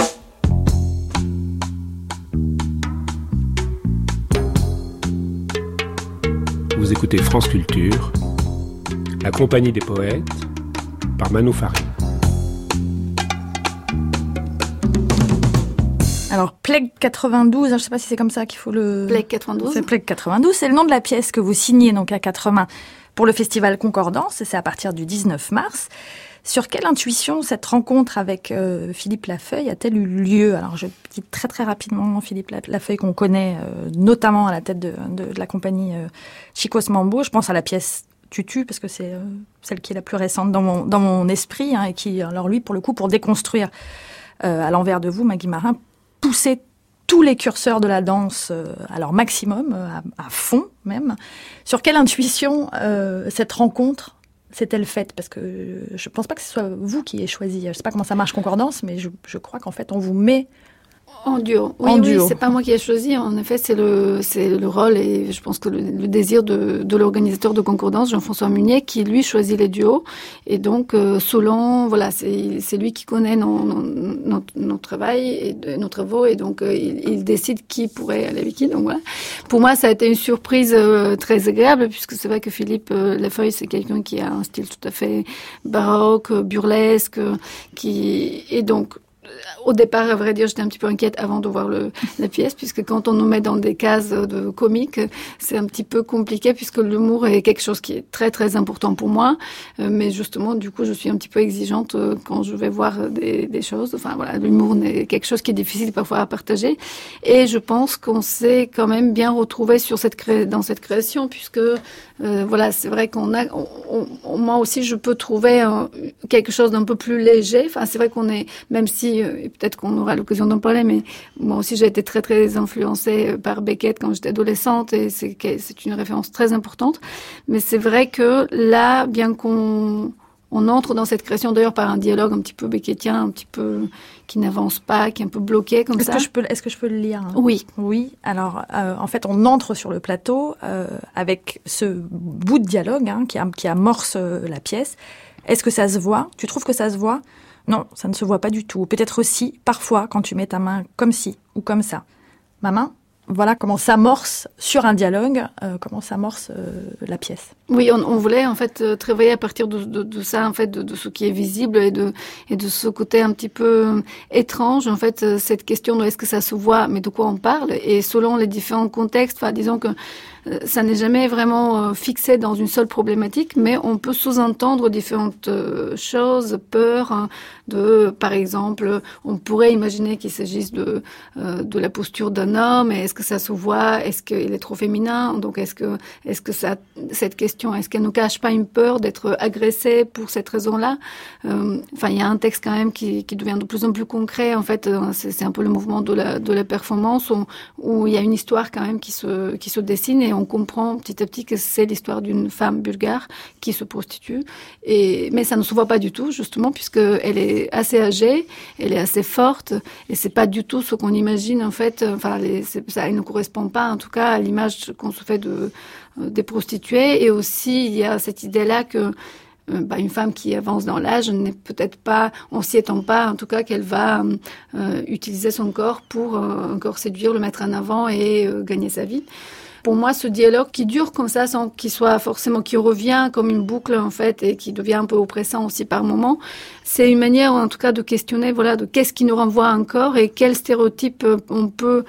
[SPEAKER 2] Vous écoutez France Culture, la compagnie des poètes, par Manou Farid.
[SPEAKER 1] Alors, Plague 92, je ne sais pas si c'est comme ça qu'il faut le...
[SPEAKER 9] Plague 92.
[SPEAKER 1] C'est Plague 92, c'est le nom de la pièce que vous signez donc à quatre mains pour le festival Concordance, et c'est à partir du 19 mars. Sur quelle intuition cette rencontre avec Philippe Lafeuille a-t-elle eu lieu ? Alors, je dis très très rapidement Philippe Lafeuille qu'on connaît notamment à la tête de la compagnie Chicos Mambo. Je pense à la pièce Tutu, parce que c'est celle qui est la plus récente dans mon esprit, et qui, alors lui, pour le coup, pour déconstruire à l'envers de vous, Maggie Marin, poussait tous les curseurs de la danse à leur maximum, à fond même. Sur quelle intuition cette rencontre s'est-elle faite ? Parce que je ne pense pas que ce soit vous qui ayez choisi. Je ne sais pas comment ça marche Concordance, mais je crois qu'en fait, on vous met
[SPEAKER 9] En duo. Oui, c'est pas moi qui ai choisi. En effet, c'est le rôle et je pense que le désir de l'organisateur de Concordance, Jean-François Munier, qui lui choisit les duos. Et donc, selon, voilà, c'est lui qui connaît nos travail et nos travaux et donc il décide qui pourrait aller avec qui. Donc voilà. Pour moi, ça a été une surprise très agréable puisque c'est vrai que Philippe Lafeuille, c'est quelqu'un qui a un style tout à fait baroque, burlesque, et donc au départ, à vrai dire, j'étais un petit peu inquiète avant de voir la pièce, puisque quand on nous met dans des cases de comique, c'est un petit peu compliqué, puisque l'humour est quelque chose qui est très très important pour moi. Mais justement, du coup, je suis un petit peu exigeante quand je vais voir des choses. Enfin voilà, l'humour est quelque chose qui est difficile parfois à partager. Et je pense qu'on s'est quand même bien retrouvé dans cette création, puisque voilà, c'est vrai moi aussi, je peux trouver quelque chose d'un peu plus léger. Enfin, c'est vrai qu'on est, même si et peut-être qu'on aura l'occasion d'en parler, mais moi aussi j'ai été très très influencée par Beckett quand j'étais adolescente et c'est une référence très importante. Mais c'est vrai que là, bien qu'on entre dans cette création d'ailleurs par un dialogue un petit peu beckettien, un petit peu qui n'avance pas, qui est un peu bloqué comme ça.
[SPEAKER 1] Est-ce que je peux le lire, hein?
[SPEAKER 9] Oui.
[SPEAKER 1] Oui. Alors, en fait, on entre sur le plateau avec ce bout de dialogue qui amorce la pièce. Est-ce que ça se voit? Tu trouves que ça se voit? Non, ça ne se voit pas du tout. Peut-être aussi, parfois, quand tu mets ta main comme ci ou comme ça. Ma main, voilà comment s'amorce sur un dialogue, comment s'amorce la pièce.
[SPEAKER 9] Oui, on voulait en fait travailler à partir de ça, en fait, de ce qui est visible et de ce côté un petit peu étrange, en fait, cette question de est-ce que ça se voit, mais de quoi on parle, et selon les différents contextes, enfin, disons que ça n'est jamais vraiment fixé dans une seule problématique, mais on peut sous-entendre différentes choses, peurs, par exemple, on pourrait imaginer qu'il s'agisse de la posture d'un homme, et est-ce que ça se voit, est-ce qu'il est trop féminin, donc est-ce que cette question, est-ce qu'elle ne cache pas une peur d'être agressée pour cette raison-là? Enfin, il y a un texte quand même qui devient de plus en plus concret, en fait, c'est un peu le mouvement de la performance, où il y a une histoire quand même qui se dessine, et on comprend petit à petit que c'est l'histoire d'une femme bulgare qui se prostitue. Mais ça ne se voit pas du tout, justement, puisqu'elle est assez âgée, elle est assez forte, et c'est pas du tout ce qu'on imagine, en fait. Enfin, ça ne correspond pas, en tout cas, à l'image qu'on se fait des prostituées. Et aussi, il y a cette idée-là que une femme qui avance dans l'âge n'est peut-être pas, on s'y attend pas, en tout cas, qu'elle va utiliser son corps pour encore séduire, le mettre en avant et gagner sa vie. Pour moi, ce dialogue qui dure comme ça, sans qu'il soit forcément, qui revient comme une boucle, en fait, et qui devient un peu oppressant aussi par moments, c'est une manière, en tout cas, de questionner, voilà, de qu'est-ce qui nous renvoie encore et vers quel stéréotype on peut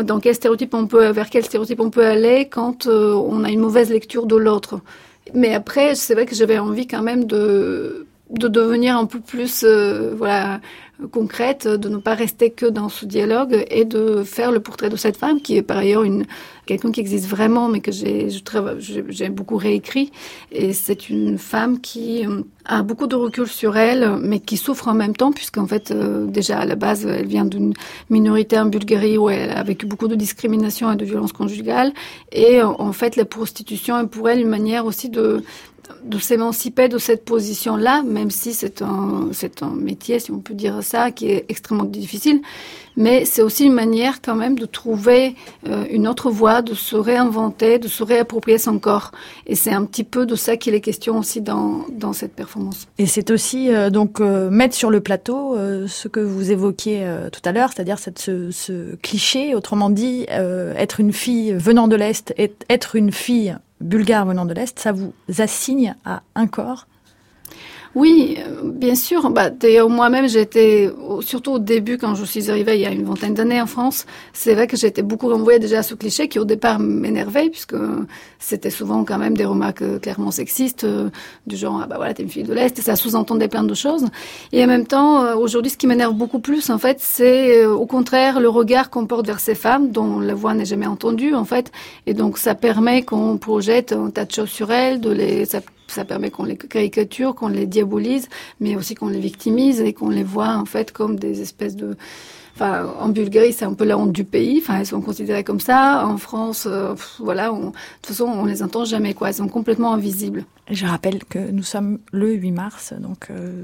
[SPEAKER 9] aller quand on a une mauvaise lecture de l'autre. Mais après, c'est vrai que j'avais envie quand même de devenir un peu plus concrète, de ne pas rester que dans ce dialogue et de faire le portrait de cette femme qui est par ailleurs quelqu'un qui existe vraiment mais que j'ai beaucoup réécrit, et c'est une femme qui a beaucoup de recul sur elle mais qui souffre en même temps, puisqu'en fait déjà à la base elle vient d'une minorité en Bulgarie où elle a vécu beaucoup de discrimination et de violence conjugale, et en fait la prostitution est pour elle une manière aussi de s'émanciper de cette position-là, même si c'est un métier, si on peut dire ça, qui est extrêmement difficile. Mais c'est aussi une manière quand même de trouver une autre voie, de se réinventer, de se réapproprier son corps. Et c'est un petit peu de ça qu'il est question aussi dans cette performance.
[SPEAKER 1] Et c'est aussi mettre sur le plateau ce que vous évoquiez tout à l'heure, c'est-à-dire ce cliché, autrement dit, être une fille venant de l'Est, être une fille bulgare venant de l'Est, ça vous assigne à un corps?
[SPEAKER 9] Oui, bien sûr. D'ailleurs, moi-même, j'étais, surtout au début, quand je suis arrivée il y a une vingtaine d'années en France, c'est vrai que j'étais beaucoup renvoyée déjà à ce cliché qui, au départ, m'énervait, puisque c'était souvent quand même des remarques clairement sexistes, du genre, t'es une fille de l'Est, et ça sous-entendait plein de choses. Et en même temps, aujourd'hui, ce qui m'énerve beaucoup plus, en fait, c'est au contraire le regard qu'on porte vers ces femmes, dont la voix n'est jamais entendue, en fait. Et donc, ça permet qu'on projette un tas de choses sur elles, ça permet qu'on les caricature, qu'on les diabolise, mais aussi qu'on les victimise et qu'on les voit en fait comme des espèces de... Enfin, en Bulgarie, c'est un peu la honte du pays. Enfin, elles sont considérées comme ça. En France, de toute façon, on les entend jamais, quoi. Elles sont complètement invisibles.
[SPEAKER 1] Je rappelle que nous sommes le 8 mars, donc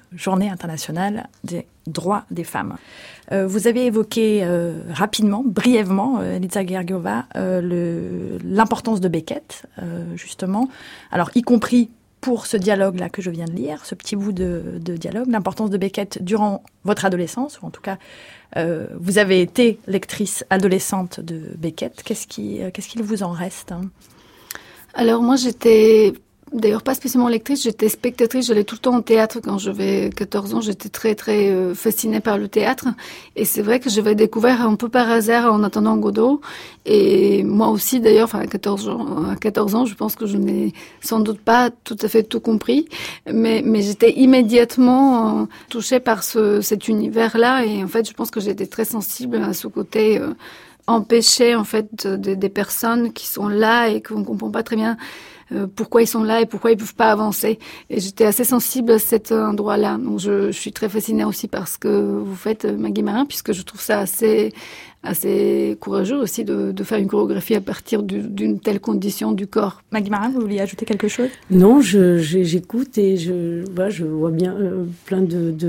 [SPEAKER 1] Journée internationale des droits des femmes. Vous avez évoqué rapidement, brièvement, Eliza Georgieva, l'importance de Beckett, justement. Alors, y compris pour ce dialogue-là que je viens de lire, ce petit bout de dialogue, l'importance de Beckett durant votre adolescence, ou en tout cas, vous avez été lectrice adolescente de Beckett. Qu'est-ce qu'il vous en reste, hein?
[SPEAKER 9] Alors moi, j'étais d'ailleurs pas spécialement lectrice, j'étais spectatrice, j'allais tout le temps au théâtre quand j'avais 14 ans, j'étais très très fascinée par le théâtre et c'est vrai que j'avais découvert un peu par hasard En attendant Godot et moi aussi d'ailleurs, enfin à 14 ans, je pense que je n'ai sans doute pas tout à fait tout compris, mais j'étais immédiatement touchée par cet univers-là et en fait je pense que j'étais très sensible à ce côté empêcher en fait des personnes qui sont là et qu'on comprend pas très bien pourquoi ils sont là et pourquoi ils peuvent pas avancer. Et j'étais assez sensible à cet endroit-là. Donc je suis très fascinée aussi par ce que vous faites, Maggie Marin, puisque je trouve ça assez courageux aussi de faire une chorégraphie à partir d'une telle condition du corps.
[SPEAKER 1] Maggie Marin, vous vouliez ajouter quelque chose?
[SPEAKER 4] Non, j'écoute et je vois bien plein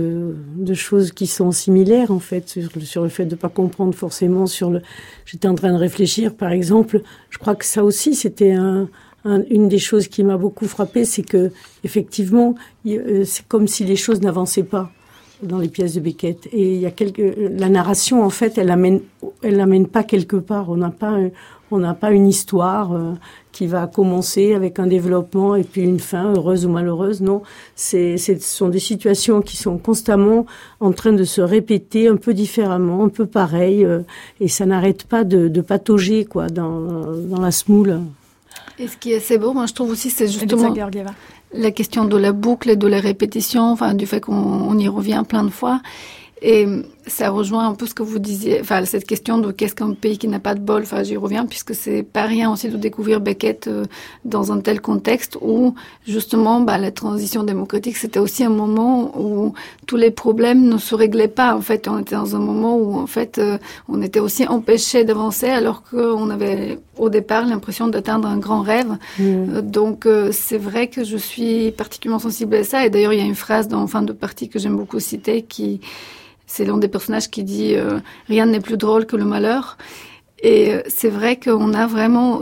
[SPEAKER 4] de choses qui sont similaires en fait sur le fait de pas comprendre forcément j'étais en train de réfléchir par exemple, je crois que ça aussi c'était une des choses qui m'a beaucoup frappée, c'est que effectivement, c'est comme si les choses n'avançaient pas dans les pièces de Beckett. Et il y a la narration, en fait, elle l'amène pas quelque part. On n'a pas une histoire qui va commencer avec un développement et puis une fin, heureuse ou malheureuse. Non, ce sont des situations qui sont constamment en train de se répéter un peu différemment, un peu pareil, et ça n'arrête pas de patauger quoi dans la semoule.
[SPEAKER 9] Et ce qui est assez beau, moi je trouve aussi, c'est justement la question de la boucle et de la répétition, enfin du fait qu'on y revient plein de fois. Et ça rejoint un peu ce que vous disiez, enfin cette question de qu'est-ce qu'un pays qui n'a pas de bol, enfin j'y reviens puisque c'est pas rien aussi de découvrir Beckett dans un tel contexte où justement la transition démocratique c'était aussi un moment où tous les problèmes ne se réglaient pas en fait, on était dans un moment où en fait on était aussi empêché d'avancer alors qu'on avait au départ l'impression d'atteindre un grand rêve. Donc c'est vrai que je suis particulièrement sensible à ça et d'ailleurs il y a une phrase dans Fin de partie que j'aime beaucoup citer c'est l'un des personnages qui dit « Rien n'est plus drôle que le malheur ». Et c'est vrai qu'on a vraiment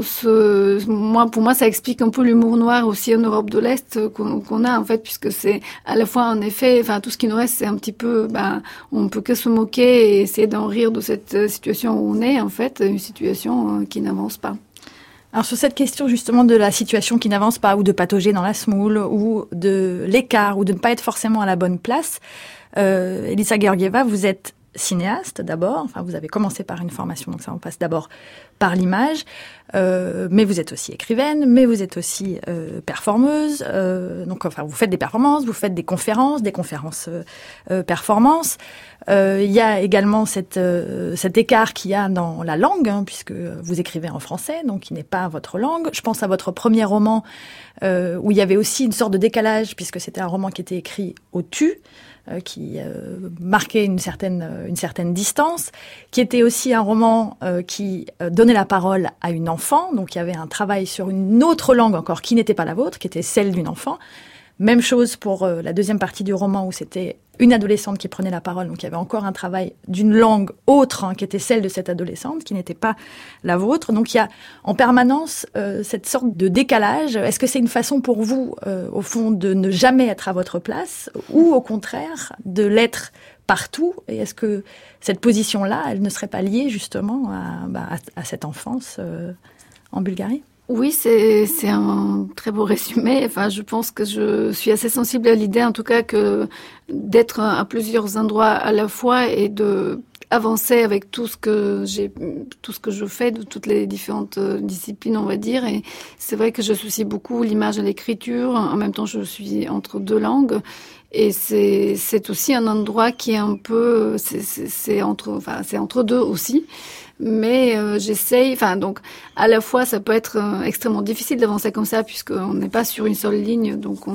[SPEAKER 9] pour moi, ça explique un peu l'humour noir aussi en Europe de l'Est qu'on a en fait, puisque c'est à la fois en effet, enfin tout ce qui nous reste, c'est un petit peu, on peut que se moquer et essayer d'en rire de cette situation où on est en fait, une situation qui n'avance pas.
[SPEAKER 1] Alors sur cette question justement de la situation qui n'avance pas, ou de patauger dans la semoule, ou de l'écart, ou de ne pas être forcément à la bonne place, Eliza Georgieva, vous êtes cinéaste d'abord, enfin vous avez commencé par une formation, donc ça on passe d'abord par l'image, mais vous êtes aussi écrivaine, mais vous êtes aussi performeuse, donc enfin vous faites des performances, vous faites des conférences performances. Il y a également cet écart qu'il y a dans la langue, puisque vous écrivez en français, donc qui n'est pas votre langue. Je pense à votre premier roman où il y avait aussi une sorte de décalage, puisque c'était un roman qui était écrit au tu, qui marquait une certaine distance, qui était aussi un roman qui donnait la parole à une enfant, donc il y avait un travail sur une autre langue encore qui n'était pas la vôtre, qui était celle d'une enfant. Même chose pour la deuxième partie du roman où c'était une adolescente qui prenait la parole, donc il y avait encore un travail d'une langue autre qui était celle de cette adolescente, qui n'était pas la vôtre. Donc il y a en permanence cette sorte de décalage. Est-ce que c'est une façon pour vous, au fond, de ne jamais être à votre place, ou au contraire, de l'être partout? Et est-ce que cette position-là, elle ne serait pas liée justement à cette enfance en Bulgarie?
[SPEAKER 9] Oui, c'est un très beau résumé. Enfin, je pense que je suis assez sensible à l'idée, en tout cas, que d'être à plusieurs endroits à la fois et de avancer avec tout ce que je fais, de toutes les différentes disciplines, on va dire. Et c'est vrai que je soucie beaucoup l'image et l'écriture. En même temps, je suis entre deux langues. Et c'est aussi un endroit qui est un peu, c'est entre deux aussi. Mais j'essaye, enfin donc à la fois ça peut être extrêmement difficile d'avancer comme ça puisqu'on n'est pas sur une seule ligne, donc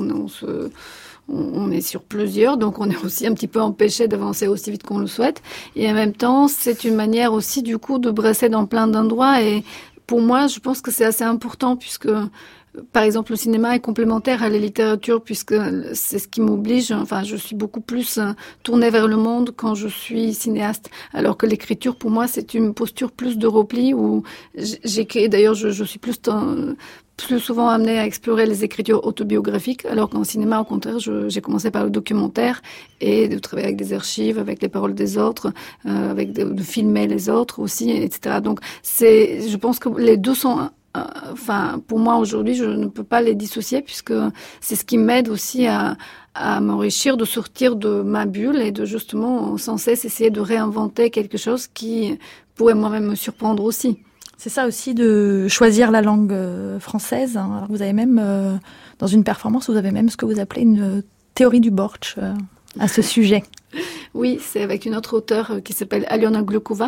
[SPEAKER 9] on est sur plusieurs, donc on est aussi un petit peu empêché d'avancer aussi vite qu'on le souhaite. Et en même temps, c'est une manière aussi du coup de brasser dans plein d'endroits. Et pour moi, je pense que c'est assez important puisque par exemple, le cinéma est complémentaire à la littérature puisque c'est ce qui m'oblige. Enfin, je suis beaucoup plus tournée vers le monde quand je suis cinéaste, alors que l'écriture, pour moi, c'est une posture plus de repli où j'écris. D'ailleurs, je suis plus souvent amenée à explorer les écritures autobiographiques, alors qu'en cinéma, au contraire, j'ai commencé par le documentaire et de travailler avec des archives, avec les paroles des autres, de filmer les autres aussi, etc. Donc, je pense que les deux sont pour moi aujourd'hui, je ne peux pas les dissocier puisque c'est ce qui m'aide aussi à m'enrichir, de sortir de ma bulle et de justement sans cesse essayer de réinventer quelque chose qui pourrait moi-même me surprendre aussi.
[SPEAKER 1] C'est ça aussi de choisir la langue française. Alors vous avez même, dans une performance, vous avez même ce que vous appelez une théorie du Borch à ce sujet.
[SPEAKER 9] Oui, c'est avec une autre auteure qui s'appelle Aliona Glukova.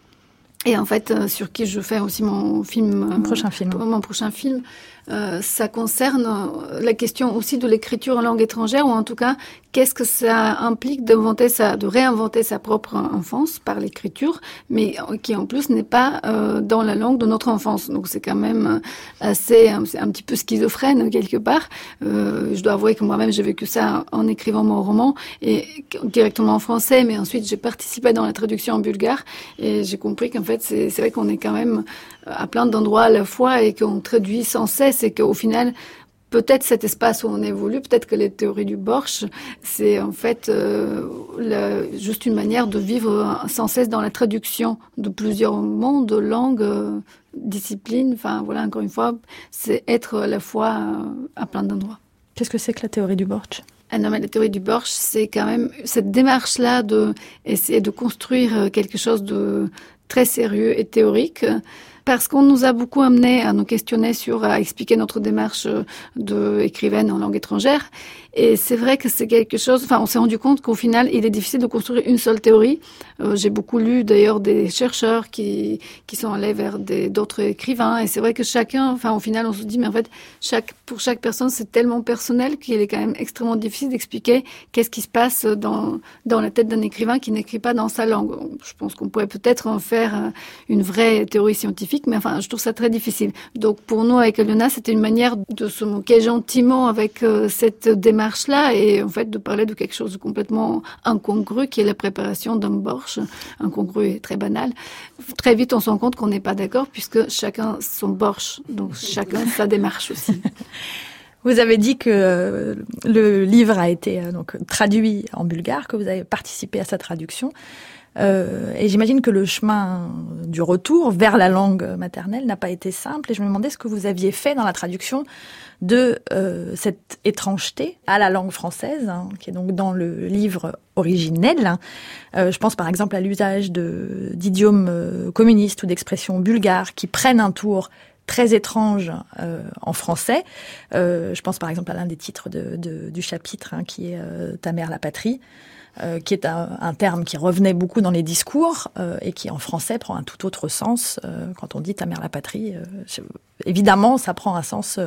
[SPEAKER 9] Et en fait, sur qui je fais aussi mon prochain film. Ça concerne la question aussi de l'écriture en langue étrangère, ou en tout cas, qu'est-ce que ça implique de réinventer sa propre enfance par l'écriture, mais qui en plus n'est pas dans la langue de notre enfance. Donc c'est quand même c'est un petit peu schizophrène quelque part. Je dois avouer que moi-même j'ai vécu ça en écrivant mon roman et directement en français, mais ensuite j'ai participé dans la traduction en bulgare et j'ai compris qu'en fait c'est vrai qu'on est quand même à plein d'endroits à la fois et qu'on traduit sans cesse et qu'au final, peut-être cet espace où on évolue, peut-être que les théories du Borch, c'est en fait juste une manière de vivre sans cesse dans la traduction de plusieurs mondes, langues, disciplines. Enfin voilà, encore une fois, c'est être à la fois à plein d'endroits.
[SPEAKER 1] Qu'est-ce que c'est que la théorie du Borch ?
[SPEAKER 9] Non, mais la théorie du Borch, c'est quand même cette démarche-là de essayer de construire quelque chose de très sérieux et théorique, parce qu'on nous a beaucoup amené à nous questionner à expliquer notre démarche d'écrivaine en langue étrangère. Et c'est vrai que c'est quelque chose, on s'est rendu compte qu'au final, il est difficile de construire une seule théorie. J'ai beaucoup lu d'ailleurs des chercheurs qui sont allés vers d'autres écrivains. Et c'est vrai que chacun, au final, on se dit, mais en fait, pour chaque personne, c'est tellement personnel qu'il est quand même extrêmement difficile d'expliquer qu'est-ce qui se passe dans la tête d'un écrivain qui n'écrit pas dans sa langue. Je pense qu'on pourrait peut-être en faire une vraie théorie scientifique, mais je trouve ça très difficile. Donc pour nous, avec Aliona, c'était une manière de se moquer gentiment avec cette démarche-là et en fait de parler de quelque chose de complètement incongru qui est la préparation d'un borsch, incongru et très banal. Très vite, on se rend compte qu'on n'est pas d'accord puisque chacun son borsch, donc chacun sa démarche aussi.
[SPEAKER 1] Vous avez dit que le livre a été donc traduit en bulgare, que vous avez participé à sa traduction. Et j'imagine que le chemin du retour vers la langue maternelle n'a pas été simple. Et je me demandais ce que vous aviez fait dans la traduction de cette étrangeté à la langue française, qui est donc dans le livre originel. Je pense par exemple à l'usage d'idiomes communistes ou d'expressions bulgares qui prennent un tour très étrange en français. Je pense par exemple à l'un des titres du chapitre qui est « Ta mère la patrie », qui est un terme qui revenait beaucoup dans les discours et qui en français prend un tout autre sens. Quand on dit « ta mère la patrie », évidemment ça prend un sens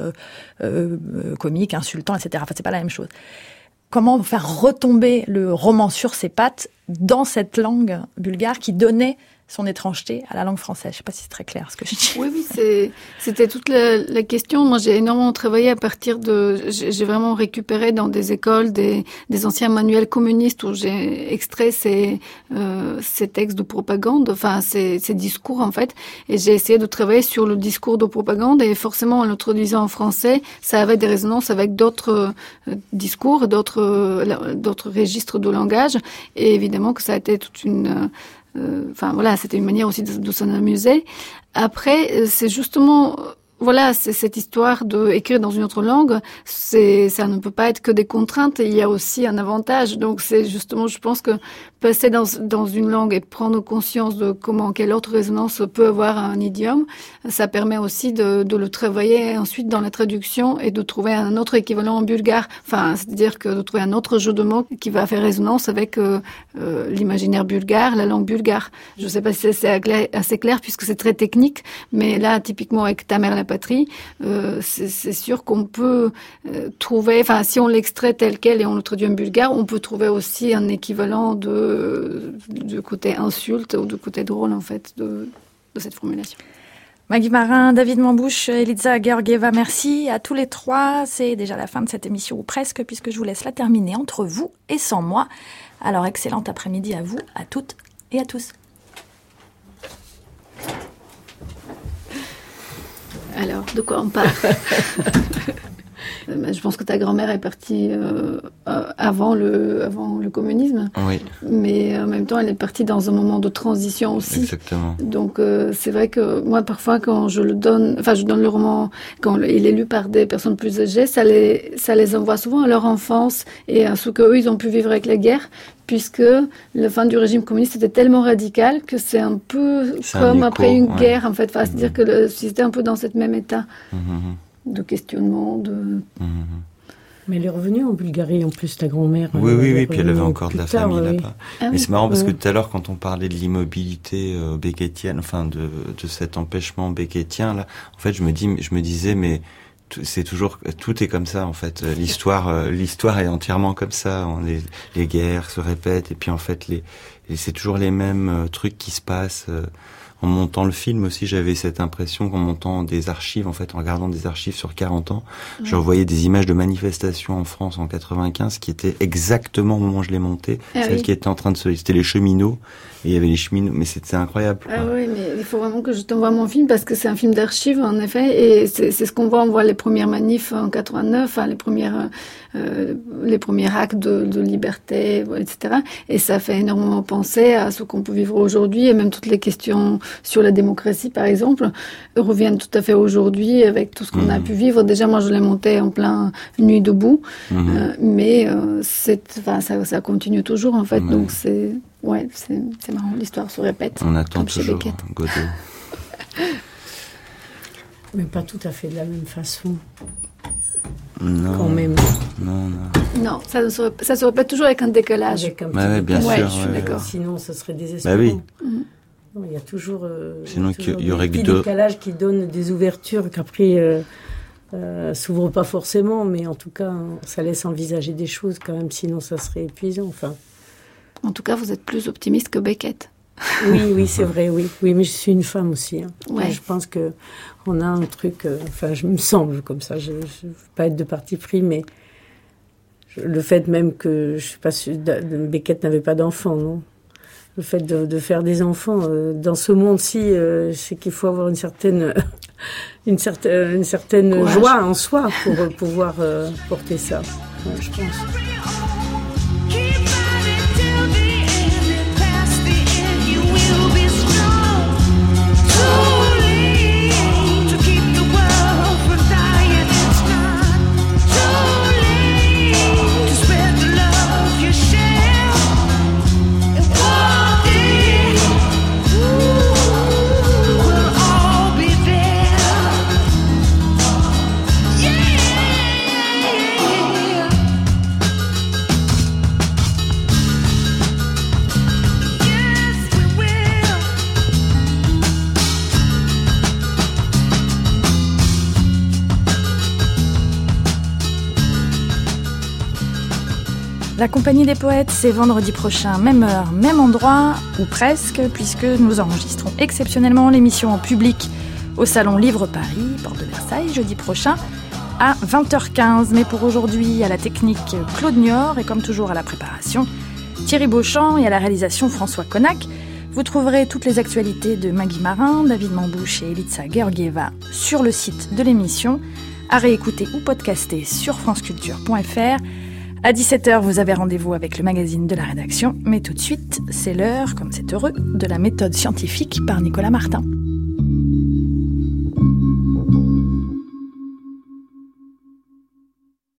[SPEAKER 1] comique, insultant, etc. Enfin, c'est pas la même chose. Comment faire retomber le roman sur ses pattes dans cette langue bulgare qui donnait son étrangeté à la langue française. Je ne sais pas si c'est très clair ce que je dis.
[SPEAKER 9] Oui, c'était toute la question. Moi, j'ai énormément travaillé à partir j'ai vraiment récupéré dans des écoles des anciens manuels communistes où j'ai extrait ces textes de propagande, ces discours en fait, et j'ai essayé de travailler sur le discours de propagande et forcément en le traduisant en français, ça avait des résonances avec d'autres discours, d'autres registres de langage, et évidemment que ça a été toute une c'était une manière aussi de s'en amuser. Après, c'est justement, c'est cette histoire d'écrire dans une autre langue, ça ne peut pas être que des contraintes, il y a aussi un avantage. Donc c'est justement, je pense que passer dans une langue et prendre conscience de quelle autre résonance peut avoir un idiome, ça permet aussi de le travailler ensuite dans la traduction et de trouver un autre équivalent en bulgare. C'est-à-dire que de trouver un autre jeu de mots qui va faire résonance avec l'imaginaire bulgare, la langue bulgare. Je ne sais pas si c'est assez clair puisque c'est très technique, mais là, typiquement avec Ta mère la patrie, c'est sûr qu'on peut trouver, si on l'extrait tel quel et on le traduit en bulgare, on peut trouver aussi un équivalent du côté insulte ou du côté drôle en fait de cette formulation.
[SPEAKER 1] Maggie Marin, David Mambouche, Eliza Georgieva, merci à tous les trois. C'est déjà la fin de cette émission, ou presque, puisque je vous laisse la terminer entre vous et sans moi. Alors, excellent après-midi à vous, à toutes et à tous.
[SPEAKER 9] Alors, de quoi on parle? Je pense que ta grand-mère est partie avant le communisme.
[SPEAKER 5] Oui.
[SPEAKER 9] Mais en même temps, elle est partie dans un moment de transition aussi.
[SPEAKER 5] Exactement.
[SPEAKER 9] Donc, c'est vrai que moi, parfois, quand je donne le roman, quand il est lu par des personnes plus âgées, ça les envoie souvent à leur enfance et à ce qu'eux, ils ont pu vivre avec la guerre, puisque la fin du régime communiste était tellement radicale que c'est un peu comme après une guerre, en fait. Enfin, c'est-à-dire que c'était un peu dans cet même état. De questionnement,
[SPEAKER 4] Mais elle est revenue en Bulgarie, en plus, ta grand-mère.
[SPEAKER 5] Oui, puis elle avait encore de la famille
[SPEAKER 4] oui.
[SPEAKER 5] là-bas. Mais c'est marrant parce que tout à l'heure, quand on parlait de l'immobilité beckettienne, enfin de cet empêchement beckettien, là, en fait, je me disais, mais c'est toujours, tout est comme ça, en fait. L'histoire est entièrement comme ça. Les guerres se répètent, et puis en fait, c'est toujours les mêmes trucs qui se passent. En montant le film aussi, j'avais cette impression qu'en montant des archives, en fait, en regardant des archives sur 40 ans, je revoyais des images de manifestations en France en 95 qui étaient exactement au moment où je les montais, celles qui étaient en train de c'était les cheminots, et il y avait les cheminots, mais c'était incroyable.
[SPEAKER 9] Ah oui, mais il faut vraiment que je t'envoie mon film parce que c'est un film d'archives, en effet, et c'est ce qu'on voit. On voit les premières manifs en 89, les premiers actes de liberté, etc. Et ça fait énormément penser à ce qu'on peut vivre aujourd'hui, et même toutes les questions sur la démocratie, par exemple, reviennent tout à fait aujourd'hui avec tout ce qu'on a pu vivre. Déjà, moi, je l'ai monté en plein nuit debout, mais ça continue toujours, en fait. Donc, c'est marrant, l'histoire se répète.
[SPEAKER 5] On attend toujours Godot.
[SPEAKER 4] Mais pas tout à fait de la même façon.
[SPEAKER 5] Non.
[SPEAKER 4] Quand même.
[SPEAKER 9] Non, ça se répète toujours avec un décalage.
[SPEAKER 4] Avec un petit
[SPEAKER 5] décalage. Bien sûr.
[SPEAKER 9] Je suis d'accord.
[SPEAKER 4] Sinon, ça serait désespérant.
[SPEAKER 5] Bah oui.
[SPEAKER 4] Non, il y a toujours,
[SPEAKER 5] sinon, il y aurait
[SPEAKER 4] des petits décalages qui donnent des ouvertures qu'après s'ouvrent pas forcément, mais en tout cas, ça laisse envisager des choses quand même, sinon ça serait épuisant. Enfin.
[SPEAKER 9] En tout cas, vous êtes plus optimiste que Beckett.
[SPEAKER 4] Oui, c'est vrai, oui, mais je suis une femme aussi. Hein.
[SPEAKER 9] Ouais.
[SPEAKER 4] Je pense que on a un truc, je me semble comme ça, je ne veux pas être de parti pris, mais le fait même que, je suis pas sûre, Beckett n'avait pas d'enfants, non ? Le fait de faire des enfants dans ce monde-ci, c'est qu'il faut avoir une certaine joie en soi pour pouvoir porter ça. Ouais, je pense.
[SPEAKER 1] La Compagnie des Poètes, c'est vendredi prochain, même heure, même endroit, ou presque, puisque nous enregistrons exceptionnellement l'émission en public au Salon Livre Paris, porte de Versailles, jeudi prochain, à 20h15. Mais pour aujourd'hui, à la technique, Claude Niort, et comme toujours à la préparation, Thierry Beauchamp, et à la réalisation, François Connac. Vous trouverez toutes les actualités de Maggie Marin, David Mambouche et Eliza Georgieva sur le site de l'émission, à réécouter ou podcaster sur franceculture.fr. À 17h, vous avez rendez-vous avec le magazine de la rédaction, mais tout de suite, c'est l'heure, comme c'est heureux, de la méthode scientifique par Nicolas Martin.